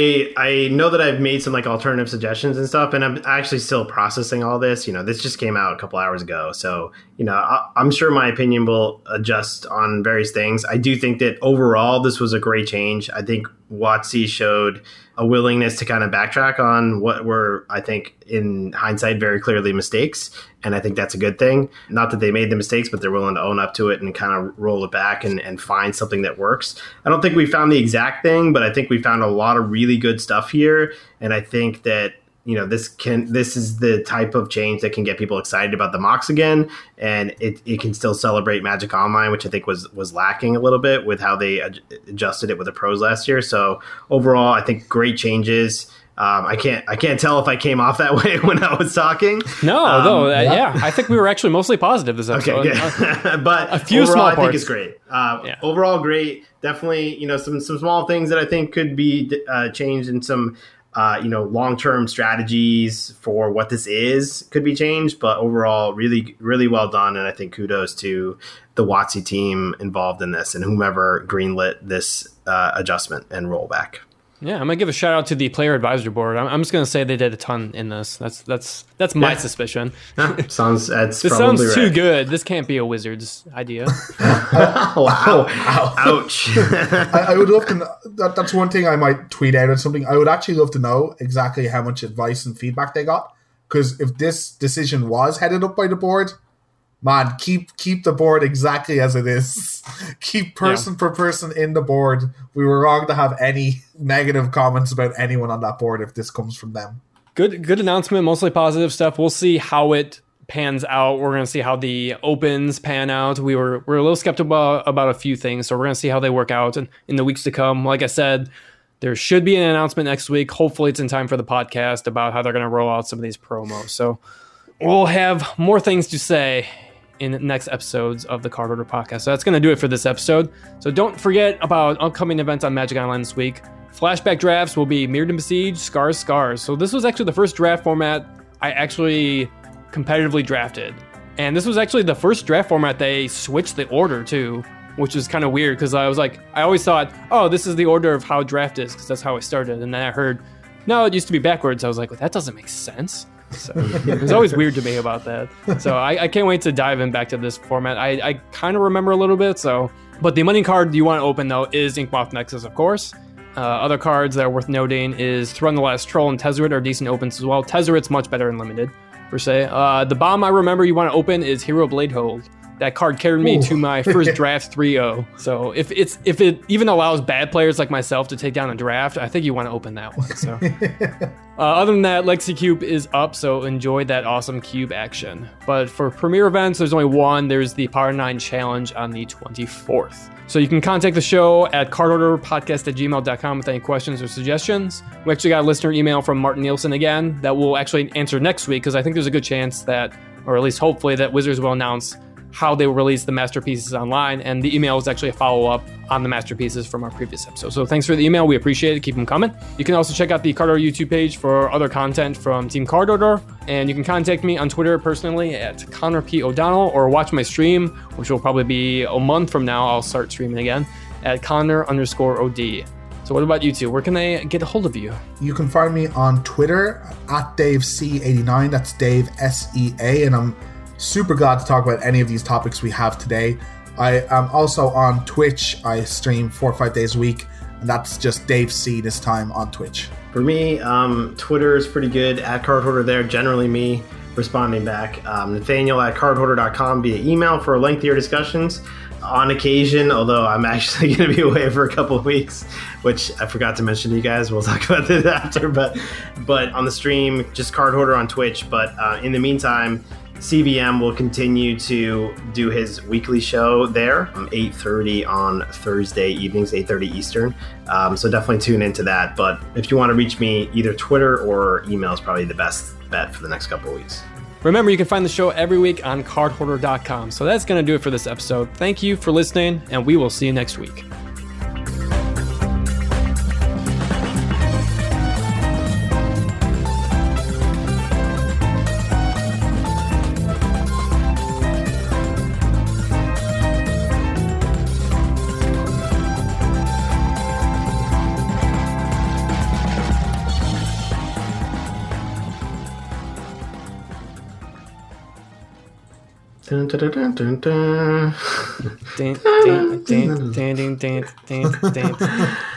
I know that I've made some like alternative suggestions and stuff, and I'm actually still processing all this. This just came out a couple hours ago. So, I'm sure my opinion will adjust on various things. I do think that overall this was a great change. I think WotC showed a willingness to kind of backtrack on what were, I think, in hindsight, very clearly mistakes. And I think that's a good thing. Not that they made the mistakes, but they're willing to own up to it and kind of roll it back and find something that works. I don't think we found the exact thing, but I think we found a lot of really good stuff here. And I think that, this is the type of change that can get people excited about the MOCs again. And it can still celebrate Magic Online, which I think was lacking a little bit with how they adjusted it with the pros last year. So overall, I think great changes. I can't tell if I came off that way when I was talking. No, I think we were actually mostly positive this episode. Okay, but a few overall, small I think parts. it's great. Overall, great. Definitely, some small things that I think could be changed, and some long-term strategies for what this could be changed. But overall, really, really well done, and I think kudos to the WotC team involved in this and whomever greenlit this adjustment and rollback. Yeah, I'm gonna give a shout out to the player advisory board. I'm just gonna say they did a ton in this. That's my suspicion. This sounds too good. This can't be a Wizards idea. Wow! Ouch! I would love to know, that's one thing I might tweet out or something. I would actually love to know exactly how much advice and feedback they got, because if this decision was headed up by the board, man, keep the board exactly as it is. Keep person per person in the board. We were wrong to have any negative comments about anyone on that board if this comes from them. Good announcement, mostly positive stuff. We'll see how it pans out. We're going to see how the opens pan out. We're a little skeptical about a few things, so we're going to see how they work out in the weeks to come. Like I said, there should be an announcement next week. Hopefully it's in time for the podcast about how they're going to roll out some of these promos. So we'll have more things to say in the next episodes of the Card Order Podcast. So that's going to do it for this episode. So don't forget about upcoming events on Magic Online this week. Flashback drafts will be Mirrodin Besieged, Scars. So this was actually the first draft format I actually competitively drafted. And this was actually the first draft format they switched the order to, which is kind of weird because I was like, I always thought, oh, this is the order of how draft is because that's how I started. And then I heard, no, it used to be backwards. I was like, well, that doesn't make sense. So it was always weird to me about that. So I can't wait to dive in back to this format. I kind of remember a little bit. But the money card you want to open, though, is Inkmoth Nexus, of course. Other cards that are worth noting is Thrun the Last Troll and Tezzeret are decent opens as well. Tezzeret's much better in Limited, per se. The bomb I remember you want to open is Hero Bladehold. That card carried me to my first draft 3-0. So if it even allows bad players like myself to take down a draft, I think you want to open that one. So other than that, Legacy Cube is up, so enjoy that awesome cube action. But for premier events, there's only one. There's the Power 9 Challenge on the 24th. So you can contact the show at cardorderpodcast@gmail.com with any questions or suggestions. We actually got a listener email from Martin Nielsen again that we'll actually answer next week because I think there's a good chance that, or at least hopefully, that Wizards will announce how they will release the masterpieces online, and the email is actually a follow-up on the masterpieces from our previous episode. So thanks for the email. We appreciate it. Keep them coming. You can also check out the Card Order YouTube page for other content from Team Card Order, and you can contact me on Twitter personally at Connor P. O'Donnell, or watch my stream, which will probably be a month from now. I'll start streaming again at Connor_OD. So what about you two? Where can they get a hold of you? You can find me on Twitter at DaveC89. That's Dave SEA, and I'm super glad to talk about any of these topics we have today. I am also on Twitch. I stream 4 or 5 days a week, and that's just Dave C this time on Twitch. For me, Twitter is pretty good, at Cardholder there, generally me responding back. Nathaniel at cardholder.com via email for lengthier discussions. On occasion, although I'm actually going to be away for a couple of weeks, which I forgot to mention to you guys. We'll talk about this after, but on the stream, just Cardholder on Twitch. But in the meantime, CVM will continue to do his weekly show there, 8:30 on Thursday evenings, 8:30 Eastern. So definitely tune into that. But if you want to reach me, either Twitter or email is probably the best bet for the next couple of weeks. Remember, you can find the show every week on cardholder.com. So that's going to do it for this episode. Thank you for listening, and we will see you next week. Dun, dun, dun, dun, dun. Dun, dun, dun, dun, dun, dun, dun, dun.